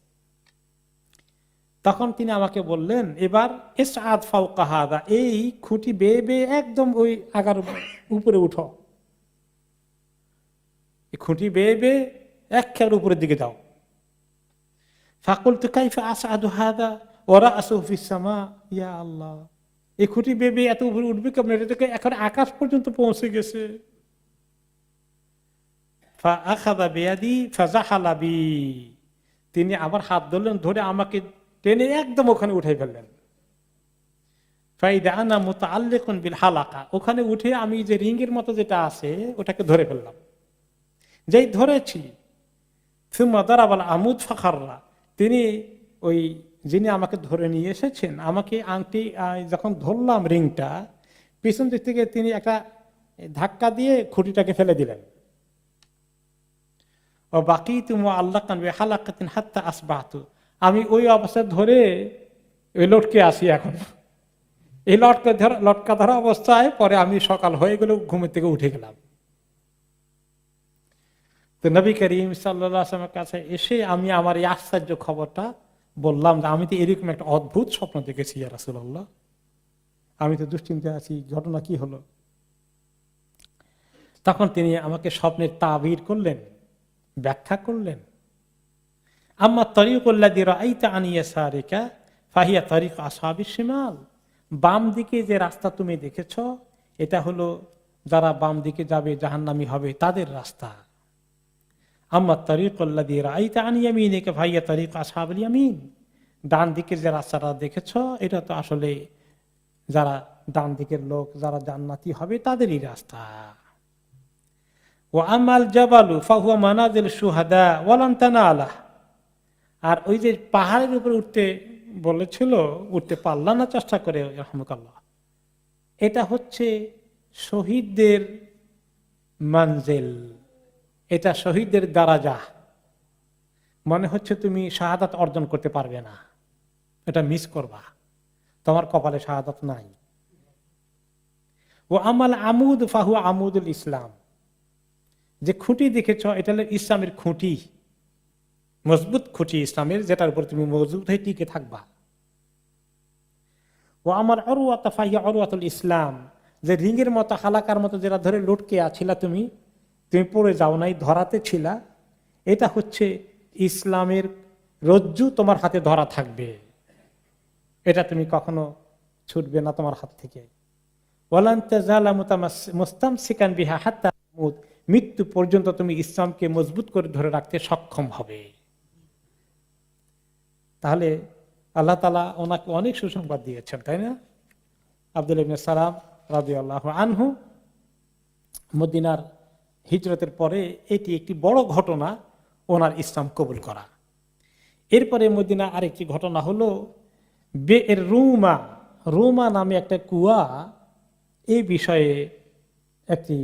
S1: তখন তিনি আমাকে বললেন, এবার ইসআদ ফাওকা হাদা, এই খুঁটি বেয়ে বেয়ে একদম ওই আগার উপরে উঠো, এই খুঁটি বেয়ে বেয়ে এক খেয়ার উপরের দিকে যাও। ফাকুলতু কাইফা আসআদু হাদা ওয়া রা'সুহু ফিস সামা, ইয়া আল্লাহ, এই খুঁটি বেয়ে বেয়ে এত উপরে উঠবে কেমন? এটা থেকে এখন আকাশ পর্যন্ত পৌঁছে গেছে। ফা আখাযা বিয়াদি ফাযাহালা বি, তিনি আবার হাত ধরলেন, ধরে আমাকে টেনে একদম ওখানে উঠাই ফেললেন। ফাইদা আনা মুতাআল্লিকুন বিল হালাকা, ওখানে উঠে আমি যে রিংয়ের মতো যেটা আছে ওটাকে ধরে ফেললাম। যেই ধরেছি, সুম্মা দারাবাল আমুদ ফাখাররা, তিনি ওই যিনি আমাকে ধরে নিয়ে এসেছেন, আমাকে আংটি যখন ধরলাম রিংটা, পিছন দিক থেকে তিনি একটা ধাক্কা দিয়ে খুঁটিটাকে ফেলে দিলেন। ও বাকি তুমি আল্লাহ কানবে হালাকাতিন হাত্তা আসবাহতু, আমি ওই অবস্থায় ধরে ওই লটকে আসি এখন। এই লটকা ধরা লটকা ধরা অবস্থায় পরে আমি সকাল হয়ে গেল, ঘুমের থেকে উঠে গেলাম। তো নবী করিম সাল্লাল্লাহু আলাইহি ওয়াসাল্লামের কাছে এসে আমি আমার এই আশ্চর্য খবরটা বললাম যে আমি তো এরকম একটা অদ্ভুত স্বপ্ন দেখেছি ইয়া রাসূলুল্লাহ, আমি তো দুশ্চিন্তায় আছি, ঘটনা কি হলো? তখন তিনি আমাকে স্বপ্নের তাবির করলেন, ব্যাখ্যা করলেন। আম্মা তরিকুল্লাযী রাআইতা আন ইয়াসারিকা ফাহিয়া তরিক আসহাবিশ শিমাল, বাম দিকে যে রাস্তা তুমি দেখেছো এটা হলো যারা বাম দিকে যাবে জাহান্নামী হবে তাদের রাস্তা। আম্মা তরিকুল্লাযী রাআইতা আন ইয়ামিনিকা ফাহিয়া তরিক আসহাবিল ইয়ামিন, ডান দিকের যে রাস্তাটা দেখেছো এটা তো আসলে যারা ডান দিকের লোক, যারা জান্নাতি হবে তাদেরই রাস্তা। ওয়া আমাল জাবালু ফাহুয়া মানাজিল শুহাদা ওয়ালান তানালাহ, আর ওই যে পাহাড়ের উপরে উঠতে বলেছিল, উঠতে পারলা না চেষ্টা করে রাহমাতুল্লাহ, এটা হচ্ছে শহীদদের মানজিল, এটা শহীদদের দারাজা। মনে হচ্ছে তুমি শাহাদাত অর্জন করতে পারবে না, এটা মিস করবা, তোমার কপালে শাহাদাত নাই। ও আমাল আমুদ ফাহুয়া আমুদুল ইসলাম, যে খুঁটি দেখেছ এটা হলো ইসলামের খুঁটি, মজবুত খুঁটি ইসলামের, যেটার উপর তুমি মজবুত হয়ে টিকে থাকবা। ও আমার অরুয়াতা ফাহিয়া অরুয়াতুল ইসলাম, যে রিংয়ের মতো হালাকার মতো যেটা ধরে লটকে আছিলা তুমি, তুমি পড়ে যাও নাই, ধরাতে ছিলা, এটা হচ্ছে ইসলামের রজ্জু, তোমার হাতে ধরা থাকবে, এটা তুমি কখনো ছুটবে না তোমার হাত থেকে। ওয়ালান তাজালা মুস্তামসিকান বিহা হাত্তা তামুত, মৃত্যু পর্যন্ত তুমি ইসলামকে মজবুত করে ধরে রাখতে সক্ষম হবে। তাহলে আল্লাহ তাআলা ওনাকে অনেক সুসংবাদ দিয়েছেন, তাই না? আব্দুল্লাহ ইবনে সালাম রাদিয়াল্লাহু আনহু মদিনার হিজরতের পরে এটি একটি বড় ঘটনা, ওনার ইসলাম কবুল করা। এরপরে মদিনা আরেকটি ঘটনা হলো বের রুমা, রুমা নামে একটা কুয়া, এই বিষয়ে একটি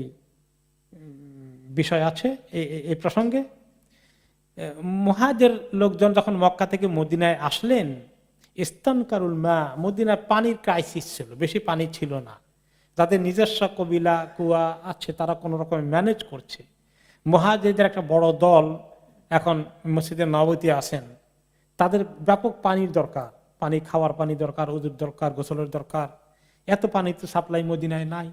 S1: বিষয় আছে এই প্রসঙ্গে। মুহাজির লোকজন যখন মক্কা থেকে মদিনায় আসলেন, ইস্তানকারুল মা, মদিনায় পানির ক্রাইসিস ছিল, বেশি পানি ছিল না, যাদের নিজস্ব কবিলা কুয়া আছে তারা কোন রকম ম্যানেজ করছে। মুহাজিরদের একটা বড় দল এখন মসজিদে নববীতে আসেন, তাদের ব্যাপক পানির দরকার, পানি খাওয়ার পানি দরকার, ওযুর দরকার, গোসলের দরকার, এত পানি তো সাপ্লাই মদিনায় নাই।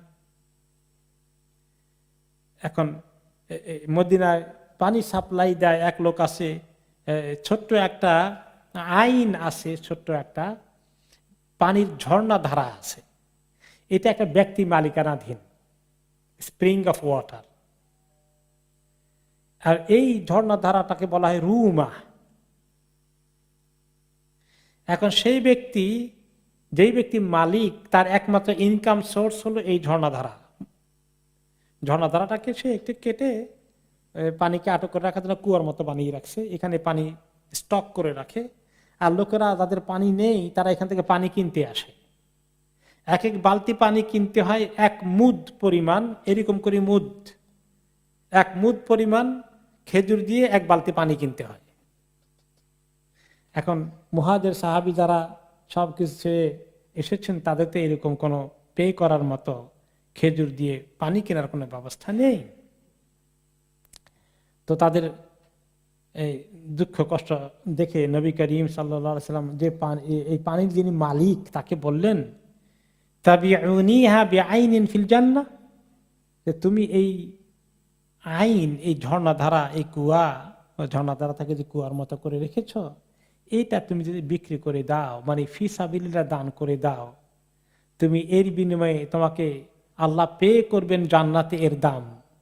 S1: এখন মদিনায় পানি সাপ্লাই দেয় এক লোক আছে, ছোট্ট একটা আইন আছে, ছোট্ট একটা পানির ঝর্ণা ধারা আছে, এটা একটা ব্যক্তি মালিকানাধীন, স্প্রিং অফ ওয়াটার। আর এই ঝর্ণা ধারাটাকে বলা হয় রুমা। এখন সেই ব্যক্তি, যেই ব্যক্তি মালিক, তার একমাত্র ইনকাম সোর্স হলো এই ঝর্ণাধারা। ঝর্ণাধারাটাকে সে একটু কেটে পানিকে আটক করে রাখার জন্য কুয়ার মতো বানিয়ে রাখছে, এখানে পানি স্টক করে রাখে, আর লোকেরা যাদের পানি নেই তারা এখান থেকে পানি কিনতে আসে। এক এক বালতি পানি কিনতে হয় এক মুদ পরিমাণ, এরকম করে মুদ, এক মুদ পরিমাণ খেজুর দিয়ে এক বালতি পানি কিনতে হয়। এখন মুহাজির সাহাবী যারা সব কিছু ছেড়ে এসেছেন, তাদের তো এরকম কোনো পে করার মতো খেজুর দিয়ে পানি কেনার কোনো ব্যবস্থা নেই। তো তাদের এই দুঃখ কষ্ট দেখে নবী করিম সাল্লাল্লাহু আলাইহি সাল্লাম যে পানি, এই পানির যিনি মালিক তাকে বললেন তাবিউনিহা বিআইনিন ফিল জান্নাহ, যে তুমি এই আইন, এই ঝর্ণাধারা, এই কুয়া, ঝর্ণাধারা থেকে যে কুয়ার মতো করে রেখেছ, এইটা তুমি যদি বিক্রি করে দাও, মানে ফি সাবিলিল্লাহ দান করে দাও, তুমি এর বিনিময়ে তোমাকে আল্লাহ পে করবেন জান্নাতে এর দাম,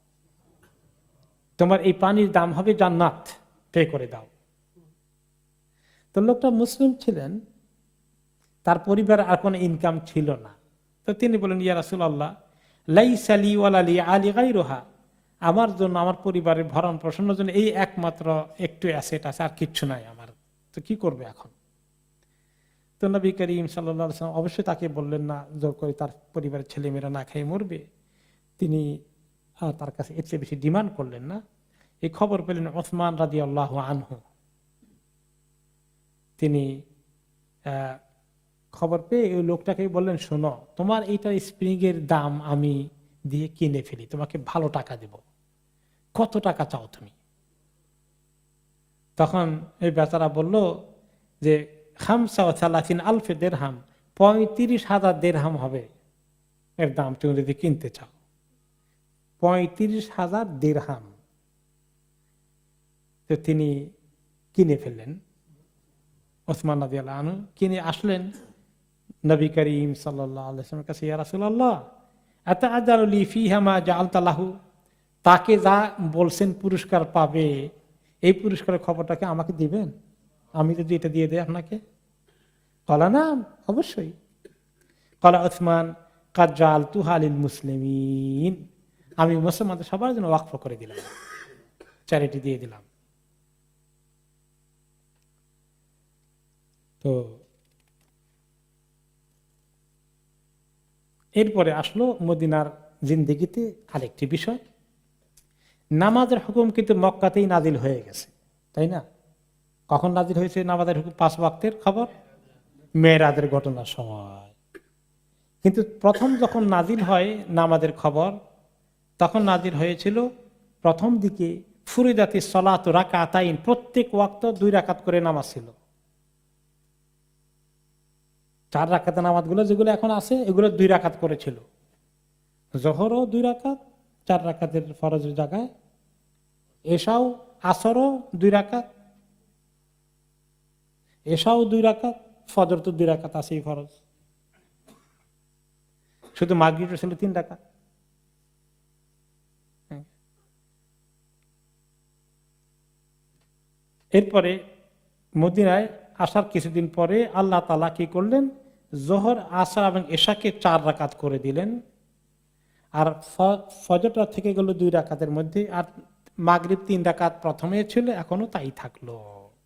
S1: তোমার এই পানির দাম হবে জান্নাত, পে করে দাও। তো লোকটা মুসলিম ছিলেন, তার পরিবার আর কোনো ইনকাম ছিল না। তো তিনি বলেন, ইয়া রাসূলুল্লাহ লাইসা লি ওয়ালা লি আলি গায়রুহা, আমার জন্য, আমার পরিবারের ভরণ পোষণের জন্য এই একমাত্র একটু অ্যাসেট আছে, আর কিচ্ছু নাই আমার, তো কি করবে এখন? তো নবী করিম সাল্লাল্লাহু আলাইহি ওয়াসাল্লাম অবশ্যই তাকে বললেন না জোর করে তার পরিবারের ছেলেমেয়েরা না খেয়ে মরবে, তিনি তার কাছে এর চেয়ে বেশি ডিমান্ড করলেন না। এই খবর পেলেন ওসমান রাদিয়াল্লাহু আনহু। তিনি খবর পেয়ে ওই লোকটাকে বললেন, শোনো, তোমার এইটার স্প্রিং এর দাম আমি দিয়ে কিনে ফেলি, তোমাকে ভালো টাকা দেব, কত টাকা চাও তুমি? তখন এই বেচারা বলল যে খামসা ও সালাসিন আলফে দেড়হাম, পঁয়ত্রিশ হাজার দেড়হাম হবে এর দাম, তুমি যদি কিনতে চাও। পঁয়ত্রিশ হাজার দেড়হাম। তো তিনি কিনে ফেললেন, ওসমান রাদিয়াল্লাহু আনহু কিনে আসলেন নবী করিম সাল্লাল্লাহু আলাইহি ওয়াসাল্লামের কাছে, ইয়া রাসূলুল্লাহ আতাআযালু লি ফীহা মা জাআলতা লাহু, তাকে যা বলছেন পুরস্কার পাবে, এই পুরস্কারের খবরটাকে আমাকে দিবেন, আমি যদি এটা দিয়ে দেই আপনাকে? ক্বালা নাম, অবশ্যই। ক্বালা ওসমান কাদ জাআলতুহা লিল মুসলিমিন, আমি মুসলমানদের সবার জন্য ওয়াকফ করে দিলাম, চ্যারিটি দিয়ে দিলাম। তো এরপরে আসলো মদিনার জিন্দেগিতে আরেকটি বিষয়, নামাজের হুকুম কিন্তু মক্কাতেই নাজিল হয়ে গেছে, তাই না? কখন নাজিল হয়েছে নামাজের হুকুম? পাঁচ ওয়াক্তের খবর মেরাজের ঘটনার সময়। কিন্তু প্রথম যখন নাজিল হয় নামাজের খবর, তখন নাজিল হয়েছিল প্রথম দিকে ফুরিদাতি সলাত রাকাতাইন, প্রত্যেক ওয়াক্ত দুই রাকাত করে নামাজ ছিল। চার রাকাতের নামাজগুলো যেগুলো এখন আছে এগুলো দুই রাকাত করেছিল। জোহরও দুই রাকাত, চার রাকাতের ফরজের জায়গায়, এশাও আসরও দুই রাকাত, এশাও দুই রাকাত, ফজর তো দুই রাকাত আছেই ফরজ, শুধু মাগরিবটা ছিল তিন রাকাত। এরপরে মদিনায় আসার কিছুদিন পরে আল্লাহ তাআলা কি করলেন, জোহর, আসর এবং এশাকে চার রাকাত করে দিলেন, আর ফজরটা থেকে গেল দুই রাকাতের মধ্যে, আর মাগরিব তিন রাকাত প্রথমে ছিল, এখনো তাই থাকলো।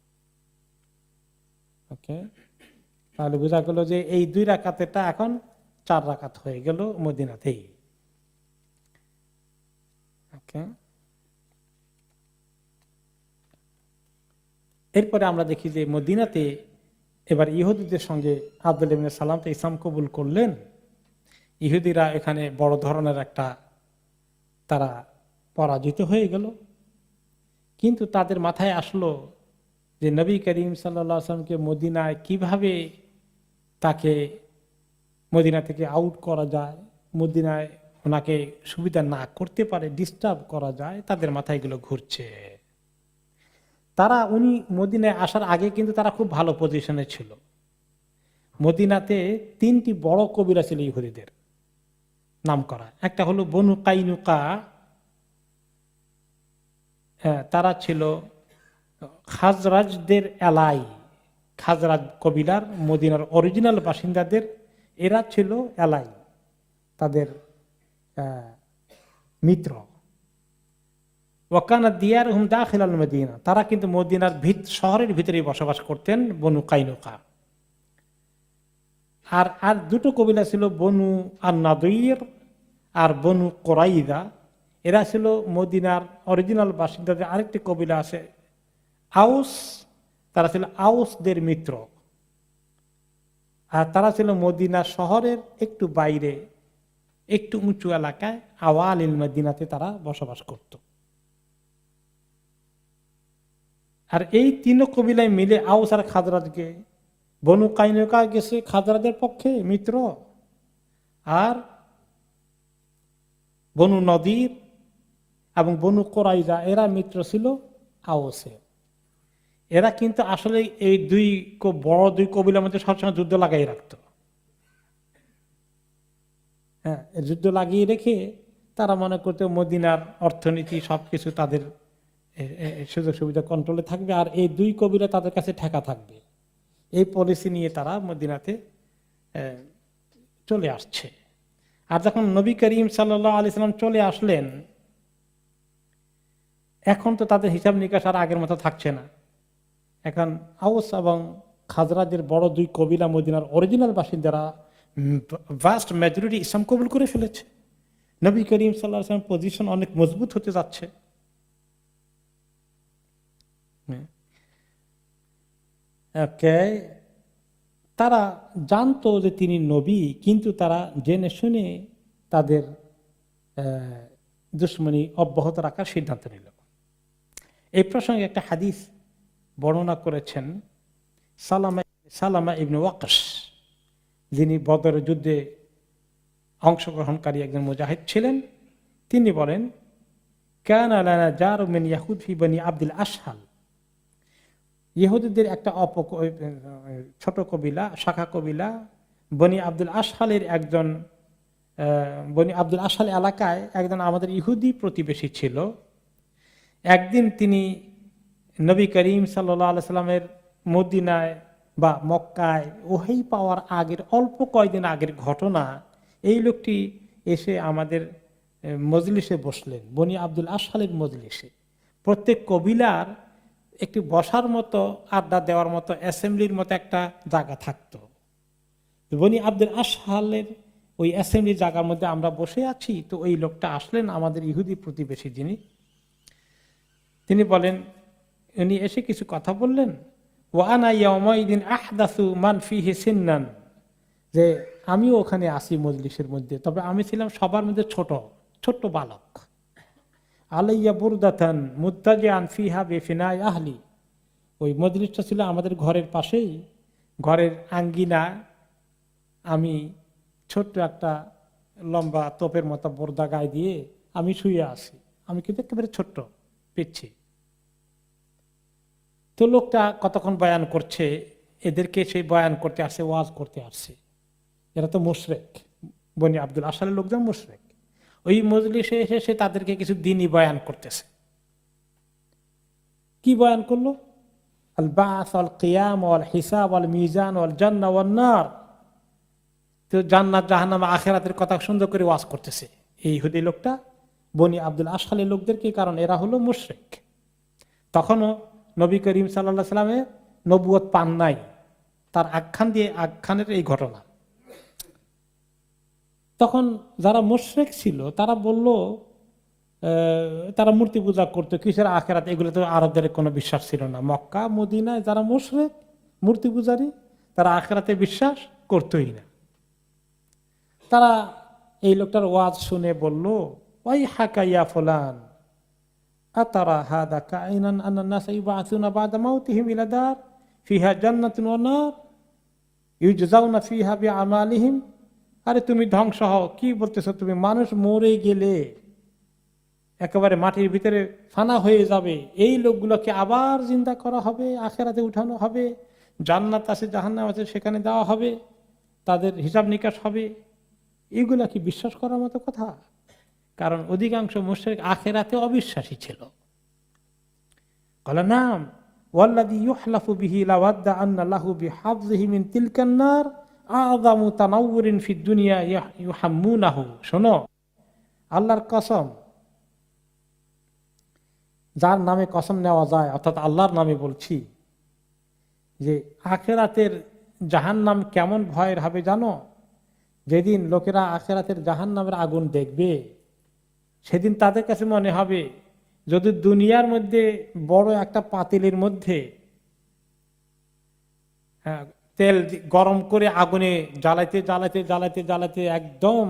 S1: ওকে, তাহলে বোঝা গেল যে এই দুই রাকাতেরটা এখন চার রাকাত হয়ে গেল মদিনাতেই। ওকে, এরপরে আমরা দেখি যে মদিনাতে এবার ইহুদিদের সঙ্গে আব্দুল্লাহ ইবনে সালাম তো ইসলাম কবুল করলেন। ইহুদিরা এখানে বড় ধরনের একটা, তারা পরাজিত হয়ে গেল। কিন্তু তাদের মাথায় আসলো যে নবী করিম সাল্লাল্লাহু আলাইহি ওয়াসাল্লামকে মদিনায় কিভাবে তাকে মদিনা থেকে আউট করা যায়, মদিনায় ওনাকে সুবিধা না করতে পারে, ডিস্টার্ব করা যায়, তাদের মাথায় এগুলো ঘুরছে। তারা উনি মদিনায় আসার আগে কিন্তু তারা খুব ভালো পজিশনে ছিল। মদিনাতে তিনটি বড় কবিরা ছিল ইহুদিদের নাম করা। একটা হলো বনু কাইনুকা, হ্যাঁ, তারা ছিল খাজরাজদের এলাই, খাজরাজ কবিলার মদিনার অরিজিনাল বাসিন্দাদের, এরা ছিল এলাই, তাদের মিত্র। ওয়াকানা দিয়ারহুম দাখিলাল মদিনা, তারা কিন্তু মদিনার ভিত শহরের ভিতরেই বসবাস করতেন, বনু কাইনুকা। আর আর দুটো কবিলা ছিল বনু আন-নাদির আর বনু কুরাইদা, এরা ছিল মদিনার অরিজিনাল বাসিন্দাদের আরেকটি কবিলা আছে আউস, তারা ছিল আউসদের মিত্র। আর তারা ছিল মদিনা শহরের একটু বাইরে, একটু উঁচু এলাকায়, আওয়ালিল মদিনাতে তারা বসবাস করত। আর এই তিন কবিলায় মিলে আউস আর খাজরাজকে, বনু কাইনুকা গেছে খাজরাজের পক্ষে মিত্র, আর বনু নদীর এবং বনু কোরাইজা এরা মিত্র ছিল আউসে। এরা কিন্তু আসলে এই দুই বড় দুই কবিলার মধ্যে সবসময় যুদ্ধ লাগাই রাখতো। হ্যাঁ, যুদ্ধ লাগিয়ে রেখে তারা মনে করতো মদিনার অর্থনীতি সবকিছু তাদের সুযোগ সুবিধা কন্ট্রোলে থাকবে, আর এই দুই কবিরা তাদের কাছে ঠেকা থাকবে। এই পলিসি নিয়ে তারা মদিনাতে চলে আসছে। আর যখন নবী করিম সাল্লাল্লাহু আলাইহি সাল্লাম চলে আসলেন, এখন তো তাদের হিসাব নিকাশ আর আগের মতো থাকছে না। এখন আউস এবং খাজরাজের বড় দুই কবিলা মদিনার অরিজিনাল বাসিন্দারা ভাস্ট মেজরিটি ইসলাম কবুল করে ফেলেছে। নবী করিম সাল্লাল্লাহু আলাইহি ওয়াসাল্লাম পজিশন অনেক মজবুত হতে যাচ্ছে। ওকে, তারা জানতো যে তিনি নবী, কিন্তু তারা জেনে শুনে তাদের দুশমনী অব্যাহত রাখার সিদ্ধান্ত নিল। এই প্রসঙ্গে একটা হাদিস বর্ণনা করেছেন সালামা সালামা ইবনে ওয়াকাস, যিনি বদর যুদ্ধে অংশগ্রহণকারী একজন মুজাহিদ ছিলেন। তিনি বলেন, কানা লানা জারু মিন ইয়াহুদ ফি বনি আব্দুল আশহাল, ইহুদিদের একটা অপ ছোট কবিলা, শাখা কবিলা বনি আব্দুল আশহালের একজন, বনি আব্দুল আশহাল এলাকায় একজন আমাদের ইহুদি প্রতিবেশী ছিল। একদিন তিনি নবী করিম সাল্লাল্লাহু আলাইহি সাল্লামের মদিনায় বা মক্কায় ওহী পাওয়ার আগের অল্প কয়েকদিন আগের ঘটনা, এই লোকটি এসে আমাদের মজলিসে বসলেন, বনি আব্দুল আশহালের মজলিসে। প্রত্যেক কবিলার একটি বসার মতো, আড্ডা দেওয়ার মতো, অ্যাসেম্বলির মতো একটা জায়গা থাকতো। বনি আব্দুল আশহালের ওই অ্যাসেম্বলি জায়গার মধ্যে আমরা বসে আছি, তো ওই লোকটা আসলেন, আমাদের ইহুদি প্রতিবেশী যিনি। তিনি বলেন, উনি এসে কিছু কথা বললেন, ওয়ানা ইয়াউমাইদিন আহদাসু মান ফিহি সিন্নান, যে আমিও ওখানে আসি মজলিসের মধ্যে, তবে আমি ছিলাম সবার মধ্যে ছোট ছোট্ট বালক। আলাইয়া বুরদাতান মুত্তাজিআন ফিহা বিফিনাই আহলি, ওই মজলিসটা ছিল আমাদের ঘরের পাশেই, ঘরের আঙ্গিনা, আমি ছোট্ট একটা লম্বা তোপের মতো বোরদা গায়ে দিয়ে আমি শুয়ে আছি, আমি কিন্তু একেবারে ছোট্ট পিচ্ছি। তো লোকটা কতক্ষণ বয়ান করছে, এদেরকে সেই বয়ান করতে আসছে, ওয়াজ করতে আসছে। এরা তো মুশরিক, বনি আব্দুল আশহালের লোকজন মুশরিক। ওই মজলিসে এসে সে তাদেরকে কিছু দিনই বয়ান করতেছে। কি বয়ান করলো? আল বা'স ওয়াল কিয়াম ওয়াল হিসাব ওয়াল মিজান ওয়াল জান্নাহ ওয়ান নার। তো জান্নাত জাহান্নাম আখিরাতের কথা সুন্দর করে ওয়াজ করতেছে এই ইহুদি লোকটা বনি আব্দুল আশহালের লোকদেরকে, কারণ এরা হলো মুশরিক। তখনও নবী করিম সাল্লাল্লাহু আলাইহি সাল্লামের নবুয়ত পান নাই, তার আখ্যান দিয়ে আখ্যানের এই ঘটনা। তখন যারা মুশরিক ছিল তারা বলল, তারা মূর্তি পূজা করতো, কিসের আখিরাত, এগুলো তো আরবদের কোনো বিশ্বাস ছিল না। মক্কা মদিনায় যারা মুশরিক মূর্তি পূজারী, তারা আখিরাতে বিশ্বাস করতোই না। তারা এই লোকটার ওয়াজ শুনে বলল, ওই হাকা ইয়া ফুলান আতারা হাদা কাইনান আন্নান নাস ইউবাসুনা বাদা মাউতিহিম ইলা দার ফিহা জান্নাতুন ওয়া নার ইউজজাউনা ফিহা বিআমালিহিম। আরে তুমি ধ্বংস হও, কি বলতেছো তুমি? মানুষ মরে গেলে একেবারে মাটির ভিতরে ফানা হয়ে যাবে, এই লোকগুলোকে আবার জিন্দা করা হবে, আখিরাতে উঠানো হবে, জান্নাত আছে জাহান্নাম আছে সেখানে দেওয়া হবে, তাদের হিসাব নিকাশ হবে। এগুলা কি বিশ্বাস করার মতো কথা? কারণ অধিকাংশ মুশরিক আখিরাতে অবিশ্বাসী ছিল। কলা নাম ওয়াল্লাযী ইউহলাফু বিহি লাওয়াদ্দা আন্না লাহু বিহাফযিহি মিন তিলকান নার আযামু তানাউরিন ফিদ দুনিয়া ইউহাম্মুনাহু। শোনো, আল্লাহর কসম, যার নামে কসম নেওয়া যায়, অর্থাৎ আল্লাহর নামে বলছি, যে আখিরাতের জাহান্নাম কেমন ভয়ের হবে জানো? যেদিন লোকেরা আখিরাতের জাহান্নামের আগুন দেখবে, সেদিন তাদের কাছে মনে হবে যদি দুনিয়ার মধ্যে বড় একটা পাতিলের মধ্যে তেল গরম করে আগুনে জ্বালাইতে জ্বালাইতে জ্বালাইতে জ্বালাইতে একদম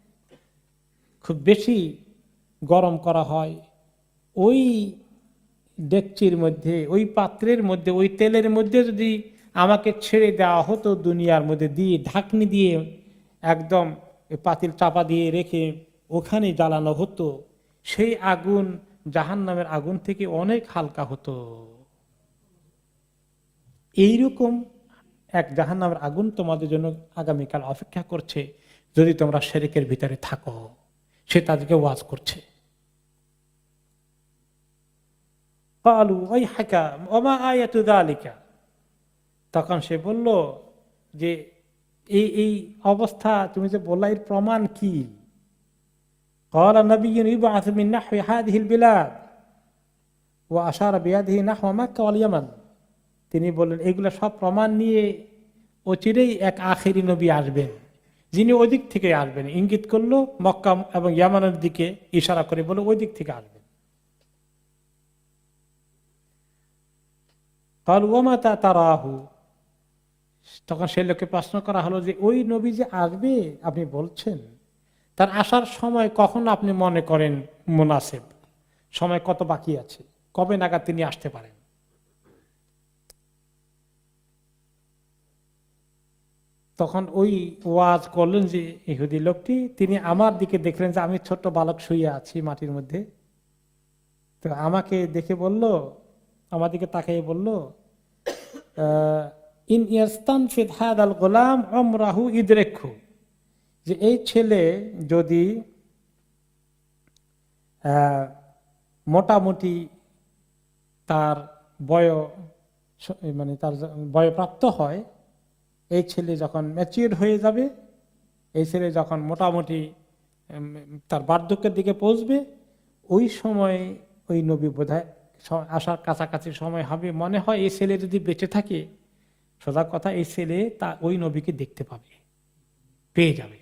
S1: খুব বেশি গরম করা হয়, ওই ডেকচির মধ্যে, ওই পাত্রের মধ্যে, ওই তেলের মধ্যে যদি আমাকে ছেড়ে দেওয়া হতো, দুনিয়ার মধ্যে দিয়ে ঢাকনি দিয়ে একদম পাতিল চাপা দিয়ে রেখে ওখানে জ্বালানো হতো, সেই আগুন জাহান্নামের আগুন থেকে অনেক হালকা হতো। এইরকম এক জাহান্নামের আগুন তোমাদের জন্য আগামীকাল অপেক্ষা করছে যদি তোমরা শিরকের ভিতরে থাকো। সে তাদেরকে ওয়াজ করছে। ক্বালু ওয়াইহাকা ওমা আয়াতু যালিকা, তখন সে বলল যে এই এই অবস্থা তুমি যে বললা, এর প্রমাণ কি? ক্বালা নাবিয়্যুন ইবআথু মিন নাহওয়ি হাযিহিল বিলাদ ওয়া আশারা বিয়াদিহি নাহওয়া মক্কা ওয়াল ইয়ামান। তিনি বললেন এগুলো সব প্রমাণ নিয়ে অচিরেই এক আখেরি নবী আসবেন, যিনি ওই দিক থেকে আসবেন। ইঙ্গিত করলো মক্কা এবং ইয়ামানের দিকে, ইশারা করে বলে ওই দিক থেকে আসবেন। ক্বালু ওয়া মাতা তারাহু, তখন সেই লোককে প্রশ্ন করা হলো যে ওই নবী যে আসবে আপনি বলছেন, তার আসার সময় কখন আপনি মনে করেন মুনাসিব? সময় কত বাকি আছে? কবে নাগাদ তিনি আসতে পারেন? তখন ওই ওয়াজ করলেন যে ইহুদি লোকটি, তিনি আমার দিকে দেখলেন যে আমি ছোট্ট বালক শুয়ে আছি মাটির মধ্যে, তো আমাকে দেখে বলল, আমার দিকে তাকিয়ে বলল, ইন ইয়াস্তানফিদ হাদাল গোলাম আমরাহু ইদরেকহু, যে এই ছেলে যদি মোটামুটি তার বয় মানে তার বয়প্রাপ্ত হয়, এই ছেলে যখন ম্যাচিউর হয়ে যাবে, এই ছেলে যখন মোটামুটি তার বার্ধক্যের দিকে পৌঁছবে, ওই সময় ওই নবী বোধহয় আসার কাছাকাছি সময় হবে। মনে হয় এই ছেলে যদি বেঁচে থাকে, সোজা কথা, এই ছেলে তা ওই নবীকে দেখতে পাবে, পেয়ে যাবে।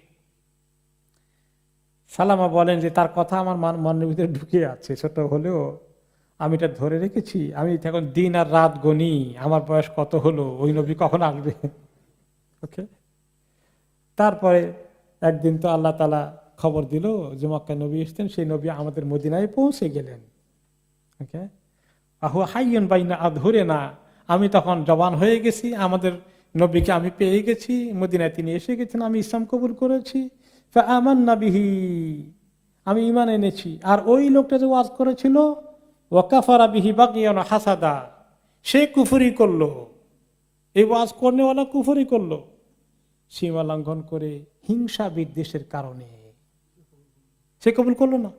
S1: সালামা বলেন যে তার কথা আমার মনের ভিতরে ঢুকে আছে, ছোট হলেও আমি এটা ধরে রেখেছি। আমি এখন দিন আর রাত গণি, আমার বয়স কত হলো, ওই নবী কখন আসবে। ওকে, তারপরে একদিন তো আল্লাহ তাআলা খবর দিল যে মক্কায় নবী এসেছেন, সেই নবী আমাদের মদিনায় পৌঁছে গেলেন। ওকে, আহু হাইয়ুন বাইনা আযহুরিনা, আমি তখন জবান হয়ে গেছি, আমাদের নবীকে আমি পেয়ে গেছি, মদিনায় তিনি এসে গেছেন, আমি ইসলাম কবুল করেছি। ফাআমান্না বিহি, আমি ঈমান এনেছি। আর ওই লোকটা যে ওয়াজ করেছিল, ওয়া কাফারা বিহি বাগিয়ান হাসাদা, সে কুফরি করলো, এই ওয়াজ করনেওয়ালা কুফরি করলো সীমা লঙ্ঘন করে, হিংসা বিদ্বেষের কারণে সে কবুল করলো না।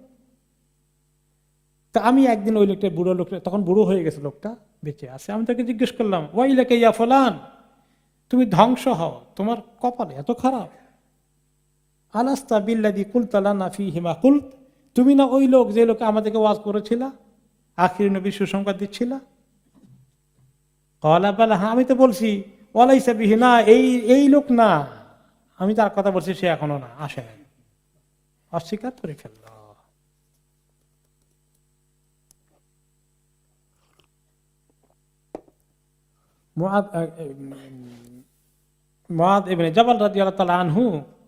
S1: তা আমি একদিন ওই লোকটা, বুড়ো লোকটা, তখন বুড়ো হয়ে গেছে, লোকটা বেঁচে আছে, আমি তাকে জিজ্ঞেস করলাম, ওয়াইলাকা ইয়া ফুলান, তুমি ধ্বংস হও, তোমার কপালে এত খারাপ। আলাস্তা বিল্লাযী কুলতা লানা ফীহিমা কুলত, তুমি না ওই লোক যে লোকে আমাদেরকে ওয়াজ করেছিল, আখির নবী সুসংবাদ দিচ্ছিল? ক্বালা বালা, হ্যাঁ আমি তো বলছি। ওয়ালাইসা বিহি, না এই এই লোক না, আমি তার কথা বলছি, সে এখনো না, আসে নাই, অস্বীকার করে ফেলল। মুআদ মুআদ ইবনে জাবাল রাদিয়াল্লাহু তাআলা আনহু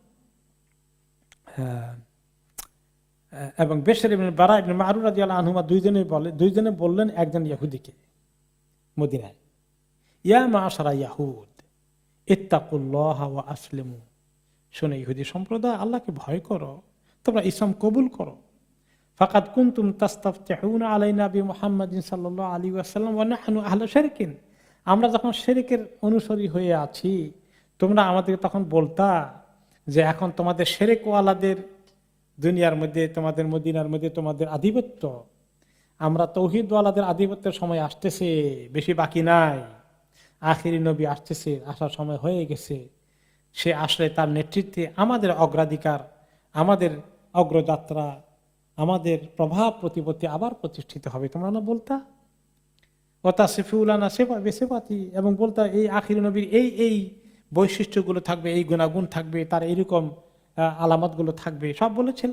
S1: এবং বিশর ইবনে বারা ইবনে মারুর রাদিয়াল্লাহু আনহুমা দুইজনে বলে দুইজনে বললেন একজন ইহুদিকে মদিনায়, ইয়া মা'শারা ইয়াহুদ ইত্তাকুল্লাহ ওয়া আসলিমু, শুনে ইহুদি সম্প্রদায়, আল্লাহকে ভয় করো, তোমরা ইসলাম কবুল করো। ফাকাদ কুনতুম তাস্তাফতিহুনা আলাইনা বিমুহাম্মাদিন সাল্লাল্লাহু আলাইহি ওয়াসাল্লাম ওয়া নাহনু আহলু শিরকিন, আমরা যখন শিরকের অনুসারী হয়ে আছি, তোমরা আমাদের তখন বলতা যে এখন তোমাদের শিরকওয়ালাদের দুনিয়ার মধ্যে, তোমাদের মদিনার মধ্যে তোমাদের আধিপত্য, আমরা তৌহিদওয়ালাদের আধিপত্যের সময় আসতেছে, বেশি বাকি নাই, আখিরি নবী আসতেছে, আসার সময় হয়ে গেছে, সে আসলে তার নেতৃত্বে আমাদের অগ্রাধিকার, আমাদের অগ্রযাত্রা, আমাদের প্রভাব প্রতিপত্তি আবার প্রতিষ্ঠিত হবে, তোমরা না বলতা। ওতা সিফুলানা সেবা বেসেবাতি, এবং বলতা এই আখিরি নবীর এই এই বৈশিষ্ট্যগুলো থাকবে, এই গুণাগুণ থাকবে, তার এইরকম আলামতগুলো থাকবে, সব বলেছিল।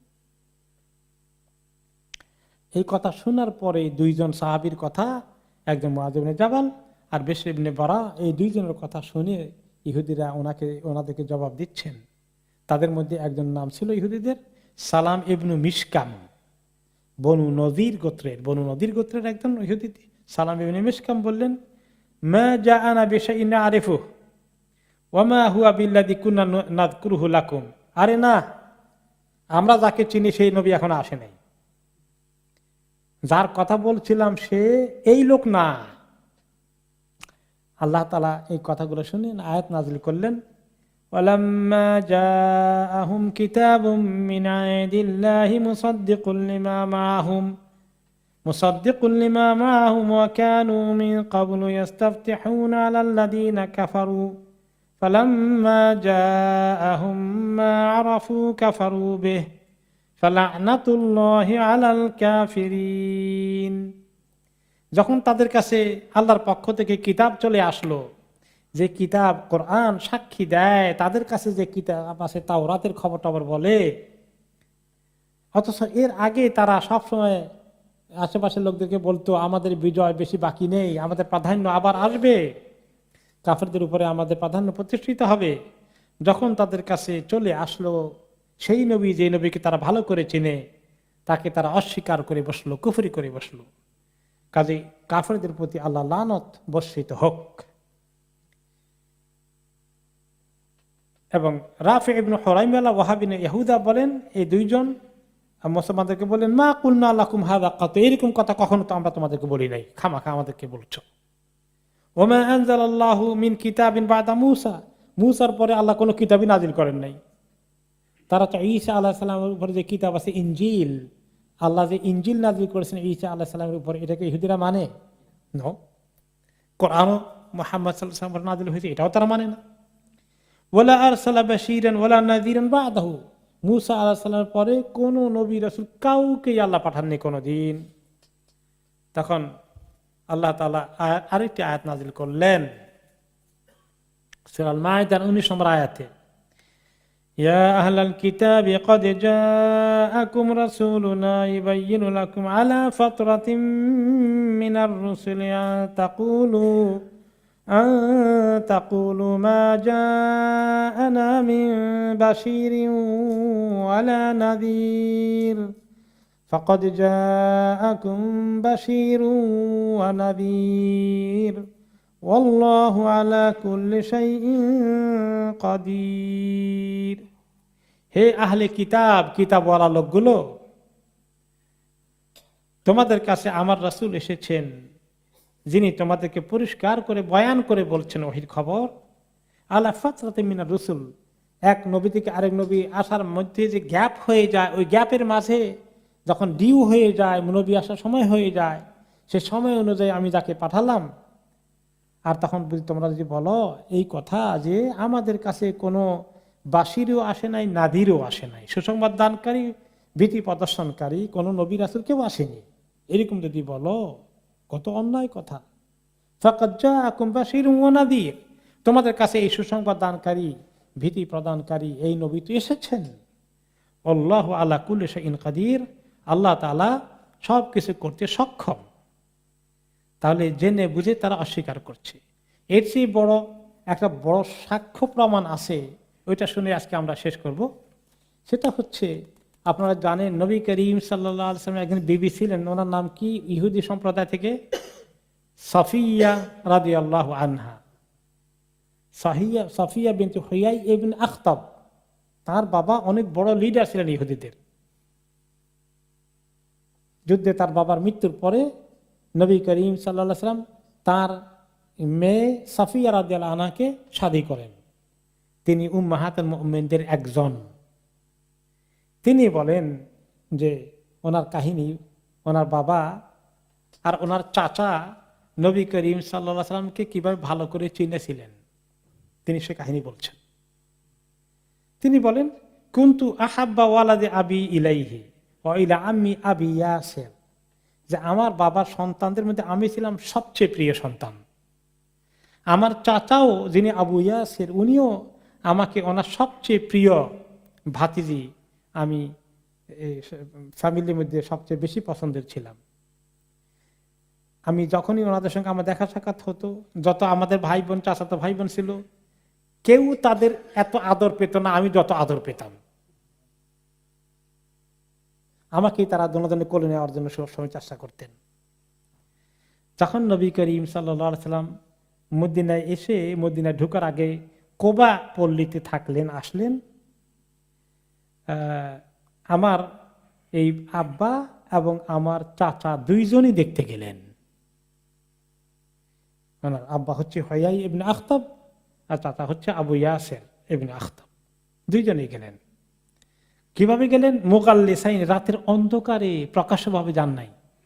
S1: এই কথা শোনার পরে দুইজন সাহাবীর কথা, একজন মুআয ইবনে জাবাল আর বিশর ইবনে বারা, এই দুইজনের কথা শুনে ইহুদিরা ওনাকে ওনাদেরকে জবাব দিচ্ছেন। তাদের মধ্যে একজন নাম ছিল ইহুদিদের সালাম ইবনু মিশকাম, বনু নজির গোত্রের বনু নজির গোত্রের একজন ইহুদি সালাম ইবনে মিশকাম বললেন, মা জাআনা বিশাইইন নারিফু ওয়া মা হুয়া বিল্লাযী কুননা নাযকুরুহু লাকুম। আরে না, আমরা যাকে চিনি সেই নবী এখনো আসে নাই, যার কথা বলছিলাম সে এই লোক না। আল্লাহ তাআলা এই কথাগুলো শুনে আয়াত নাযিল করলেন, ওয়ালাম্মা জাআহুম কিতাবুম মিন ইনদিল্লাহি মুসাদ্দিকুল লিমা মাআহুম মুসাদ্দিকুল লিমা মাআহুম ওয়া কানু মিন ক্বাবলু ইস্তাফতিহুনা আলাল্লাযীনা কাফারু ফালাম্মা জাআহুম মা আরাফু কাফারু বিহি ফালা'নাতুল্লাহি আলাল কাফিরিন। যখন তাদের কাছে আল্লাহর পক্ষ থেকে কিতাব চলে আসলো, যে কিতাব কোরআন সাক্ষী দেয়, তাদের কাছে যে কিতাব আছে তাওরাতের খবর টবর বলে, অথচ এর আগে তারা সবসময় আশেপাশের লোকদেরকে বলতো আমাদের বিজয় বেশি বাকি নেই, আমাদের প্রাধান্য আবার আসবে, কাফেরদের উপরে আমাদের প্রাধান্য প্রতিষ্ঠিত হবে। যখন তাদের কাছে চলে আসলো সেই নবী, যে নবীকে তারা ভালো করে চিনে, তাকে তারা অস্বীকার করে বসলো, কুফরি করে বসলো। কাজে কাফেরদের প্রতি আল্লাহ লানত বর্ষিত হোক। এবং রাফি ইবনে হুরাইমালা ওয়াহাবি ইহুদা বলেন, এই দুইজন মুসলমানদেরকে বলেন, মা কুলনা লাকুম হাযা কাত, এরকম কথা কখনো তো আমরা তোমাদেরকে বলি নাই, খামাখা আমাদেরকে বলছো। ওমা আনজালাল্লাহু মিন কিতাবিন বাদা মূসা, মূসার পরে আল্লাহ কোনো কিতাবই নাজিল করেন নাই। তারা তো ঈসা আলাইহিস সালামের উপরে যে কিতাব আছে ইনজিল, আল্লাহ যে ইনজিল নাজিল করেছেন ঈসা আলাইহিস সালামের উপরে, এটাকে ইহুদিরা মানে নো। কোরআনও মুহাম্মদ সাল্লাল্লাহু আলাইহি ওয়াসাল্লাম নাজিল হয়েছে, এটাও তারা মানে না। ওয়ালা আরসালা বাশীরান ওয়ালা নাযীরান বাদাহু, মূসা আলাইহিস সালামের পরে কোন নবী রাসূল কাউকে আল্লাহ পাঠাননি কোনদিন। তখন আল্লাহ তাআলা আরেকটি আয়াত নাজিল করলেন সূরা আল মাইদার উনিশ নম্বর আয়াতে, ইয়া আহলাল কিতাবি ক্বাদ জাআকুম রাসূলুনা ইউবাইয়িনু লাকুম আলা ফাতরাতিম মিনার রুসুলি আন তাকুলু আন তাকুলু মা জাআনা মিন বাশীরিন ওয়ালা নাযীর ফাকাদ জাআকুম বাশীরুন ওয়া নাযীর ওয়াল্লাহু আলা কুল্লি শাইইন কাদির। হে আহলে কিতাব, কিতাবওয়ালা লোকগুলো, তোমাদের কাছে আমার রাসূল এসেছেন, যিনি তোমাদেরকে পরিষ্কার করে বয়ান করে বলছেন ওহীর খবর। আলা ফাতরাতিন মিনার রুসুল, এক নবী থেকে আরেক নবী আসার মধ্যে যে গ্যাপ হয়ে যায়, ওই গ্যাপের মাঝে যখন ডিউ হয়ে যায়, নবী আসার সময় হয়ে যায়, সে সময় অনুযায়ী আমি যাকে পাঠালাম। আর তখন তোমরা যদি বলো এই কথা যে আমাদের কাছে কোনো বাশিরও আসে নাই, নাদিরও আসে নাই, সুসংবাদ দানকারী, ভীতি প্রদর্শনকারী কোনো নবী রাসূল কেউ আসেনি, এরকম যদি বলো, কত অন্যায় কথা। ফাকাদ জাআকুম বাশীরুন ওয়া নাযীর, তোমাদের কাছে এই সুসংবাদ দানকারী, ভীতি প্রদানকারী এই নবী তো এসেছেন। আল্লাহু আলা কুল্লি শাইইন কাদির, আল্লাহ তাআলা সব কিছু করতে সক্ষম। তাহলে জেনে বুঝে তারা অস্বীকার করছে। এর চেয়ে বড় একটা বড় সাক্ষ্য প্রমাণ আছে, ওইটা শুনে আজকে আমরা শেষ করব। সেটা হচ্ছে, আপনারা জানেন নবী করিম সাল্লাল্লাহু আলাইহি ওয়াসাল্লাম একজন বিবি ছিলেন, ওনার নাম কি? ইহুদি সম্প্রদায় থেকে সাফিয়া রাদিয়াল্লাহু আনহা। সাহিয়া সাফিয়া বিনতে হুয়াই ইবনে আখতাব, তার বাবা অনেক বড় লিডার ছিলেন ইহুদিদের। যুদ্ধে তার বাবার মৃত্যুর পরে নবী করিম সাল্লাল্লাহু আলাইহি ওয়াসাল্লাম তার মেয়ে সাফিয়া রাদিয়াল্লাহু আনহাকে শাদী করেন। তিনি উম্মাহাতুল মুমিনদের একজন। তিনি বলেন যে ওনার কাহিনী, ওনার বাবা আর ওনার চাচা নবী করিম সাল্লাল্লাহু আলাইহি ওয়াসাল্লামকে কিভাবে ভালো করে চিনেছিলেন, তিনি সে কাহিনী বলছেন। তিনি বলেন, কুনতু আহাব্বা ওয়ালাদে আবি ইলাইহি ওয়া ইলা আম্মি আবি ইয়াসির, যে আমার বাবার সন্তানদের মধ্যে আমি ছিলাম সবচেয়ে প্রিয় সন্তান। আমার চাচাও যিনি আবু ইয়াসির, উনিও আমাকে ওনার সবচেয়ে প্রিয় ভাতিজি, আমি ফ্যামিলির মধ্যে সবচেয়ে বেশি পছন্দের ছিলাম। আমি যখনই ওনাদের সঙ্গে আমার দেখা সাক্ষাৎ হতো, যত আমাদের ভাই বোন, চাচাতো ভাই বোন ছিল, কেউ তাদের এত আদর পেত না আমি যত আদর পেতাম। আমাকেই তারা দোনোদনে কোলে নেওয়ার জন্য সবসময় চেষ্টা করতেন। যখন নবী করিম সাল্লাল্লাহু আলাইহি সাল্লাম মদিনায় এসে মদিনায় ঢোকার আগে কোবা পল্লীতে থাকলেন, আসলেন, আমার এই আব্বা এবং আমার চাচা দুইজনই দেখতে গেলেন। আমার আব্বা হচ্ছে হুয়াই ইবনে আখতাব আর চাচা হচ্ছে আবু ইয়াসির ইবনে আখতাব, দুইজনেই গেলেন। কিভাবে গেলেন? মুগাল্লিসাইন, রাতের অন্ধকারে, প্রকাশ্যভাবে যান নাই।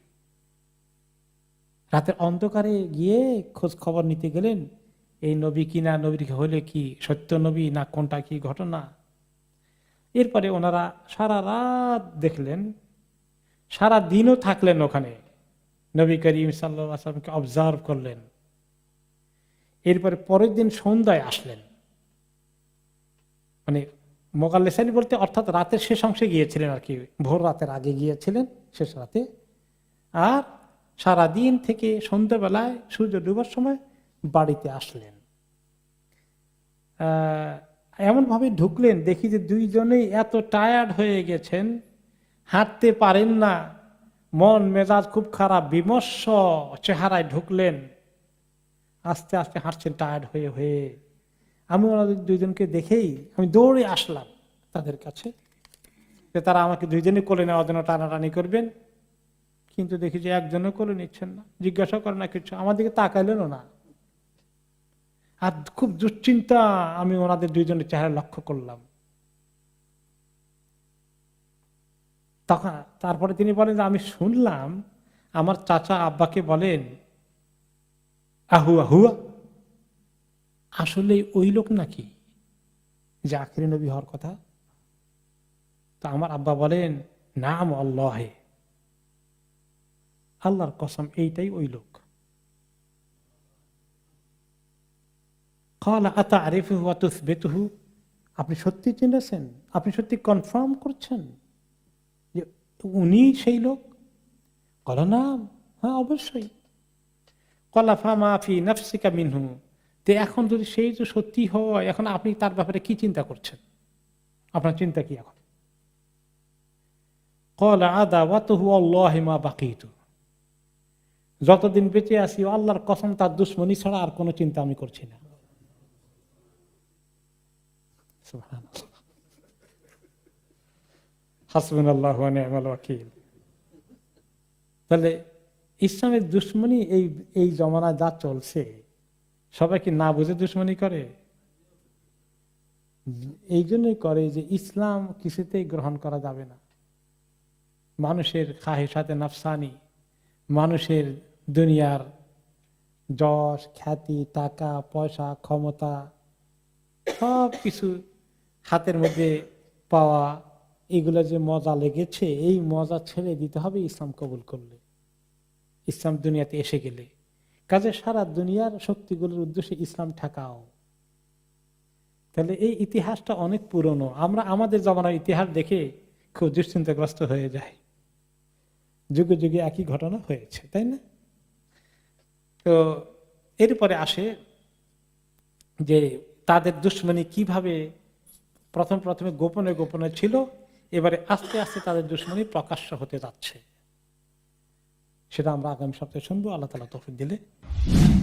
S1: রাতের অন্ধকারে গিয়ে খোঁজ খবর নিতে গেলেন, এই নবী কিনা, নবীর হলে কি সত্য নবী না কোনটা কি ঘটনা। এরপরে ওনারা সারা রাত দেখলেন, সারা দিনও থাকলেন ওখানে, নবী করিম সাল্লাল্লাহু আলাইহি ওয়াসাল্লামকে অবজার্ভ করলেন। এরপরে পরের দিন সন্ধ্যায় আসলেন, মানে মোগাল্লেসানি বলতে অর্থাৎ রাতের শেষ অংশে গিয়েছিলেন আর কি, ভোর রাতের আগে গিয়েছিলেন শেষ রাতে। আর সারা দিন থেকে সন্ধ্যাবেলায় সূর্য ডুবার সময় বাড়িতে আসলেন। আহ এমন ভাবে ঢুকলেন, দেখি যে দুইজনেই এত টায়ার্ড হয়ে গেছেন, হাঁটতে পারেন না, মন মেজাজ খুব খারাপ, বিমর্ষ চেহারায় ঢুকলেন। আস্তে আস্তে হাঁটছেন টায়ার্ড হয়ে হয়ে। আমি ওনাদের দুইজনকে দেখেই আমি দৌড়ে আসলাম তাদের কাছে, যে তারা আমাকে দুইজনে কোলে নেওয়ার জন্য টানাটানি করবেন, কিন্তু দেখি যে একজনও কোলে নিচ্ছেন না, জিজ্ঞাসা করেন না কিছু, আমার দিকে তাকাইলেনও না। আর খুব দুশ্চিন্তা আমি ওনাদের দুইজনের চেহারা লক্ষ্য করলাম। তখন তারপরে তিনি বলেন যে আমি শুনলাম আমার চাচা আব্বাকে বলেন, আহুয়া হুয়া, আসলে ওই লোক নাকি যে আখিরি নবী হওয়ার কথা? তো আমার আব্বা বলেন, নাম আল্লাহে, আল্লাহর কসম এইটাই ওই লোক। ক্বালা আতা'রিফুহু ওয়া তুসবিতুহু, আপনি সত্যি চিনেছেন, আপনি সত্যি কনফার্ম করছেন যে উনি সেই লোক? ক্বালা নাম, হ্যাঁ অবশ্যই। ক্বালা ফামা ফি নাফসিকা মিনহু, তো এখন যদি সেই তো সত্যি হয়, এখন আপনি তার ব্যাপারে কি চিন্তা করছেন? আপনার চিন্তা কি এখন? ক্বালা আদাওয়াতুহু আল্লাহি মা বাকিতু, যতদিন বেঁচে আছি আল্লাহর কসম তার দুশমনি ছাড়া আর কোনো চিন্তা আমি করছি না। সুবহানাল্লাহ, হাসবুনাল্লাহু ওয়া নি'মাল ওয়াকিল। তাহলে ইসলামের দুশমনি এই এই জমানায় যা চলছে, সবাই কি না বুঝে দুশমনি করে? এই জন্যই করে যে ইসলাম কিছুতেই গ্রহণ করা যাবে না। মানুষের খাহিসাতে নাফসানি, মানুষের দুনিয়ার যশ খ্যাতি, টাকা পয়সা, ক্ষমতা, সব কিছু হাতের মধ্যে পাওয়া, এগুলো যে মজা লেগেছে, এই মজা ছেড়ে দিতে হবে ইসলাম কবুল করলে, ইসলাম দুনিয়াতে এসে গেলে। কাজে সারা দুনিয়ার শক্তিগুলোর উদ্দেশ্যে ইসলাম ঠেকাও। তাহলে এই ইতিহাসটা অনেক পুরনো, আমরা আমাদের জমানার ইতিহাস দেখে খুব দুশ্চিন্তাগ্রস্ত হয়ে যায়, যুগে যুগে একই ঘটনা হয়েছে, তাই না? তো এরপরে আসে যে তাদের দুশ্মনী কিভাবে প্রথম প্রথমে গোপনে গোপনে ছিল, এবারে আস্তে আস্তে তাদের দুশ্মনী প্রকাশ্য হতে যাচ্ছে। সেটা আমরা আগামী সপ্তাহে শুনবো, আল্লাহ তাআলা তৌফিক দিলে।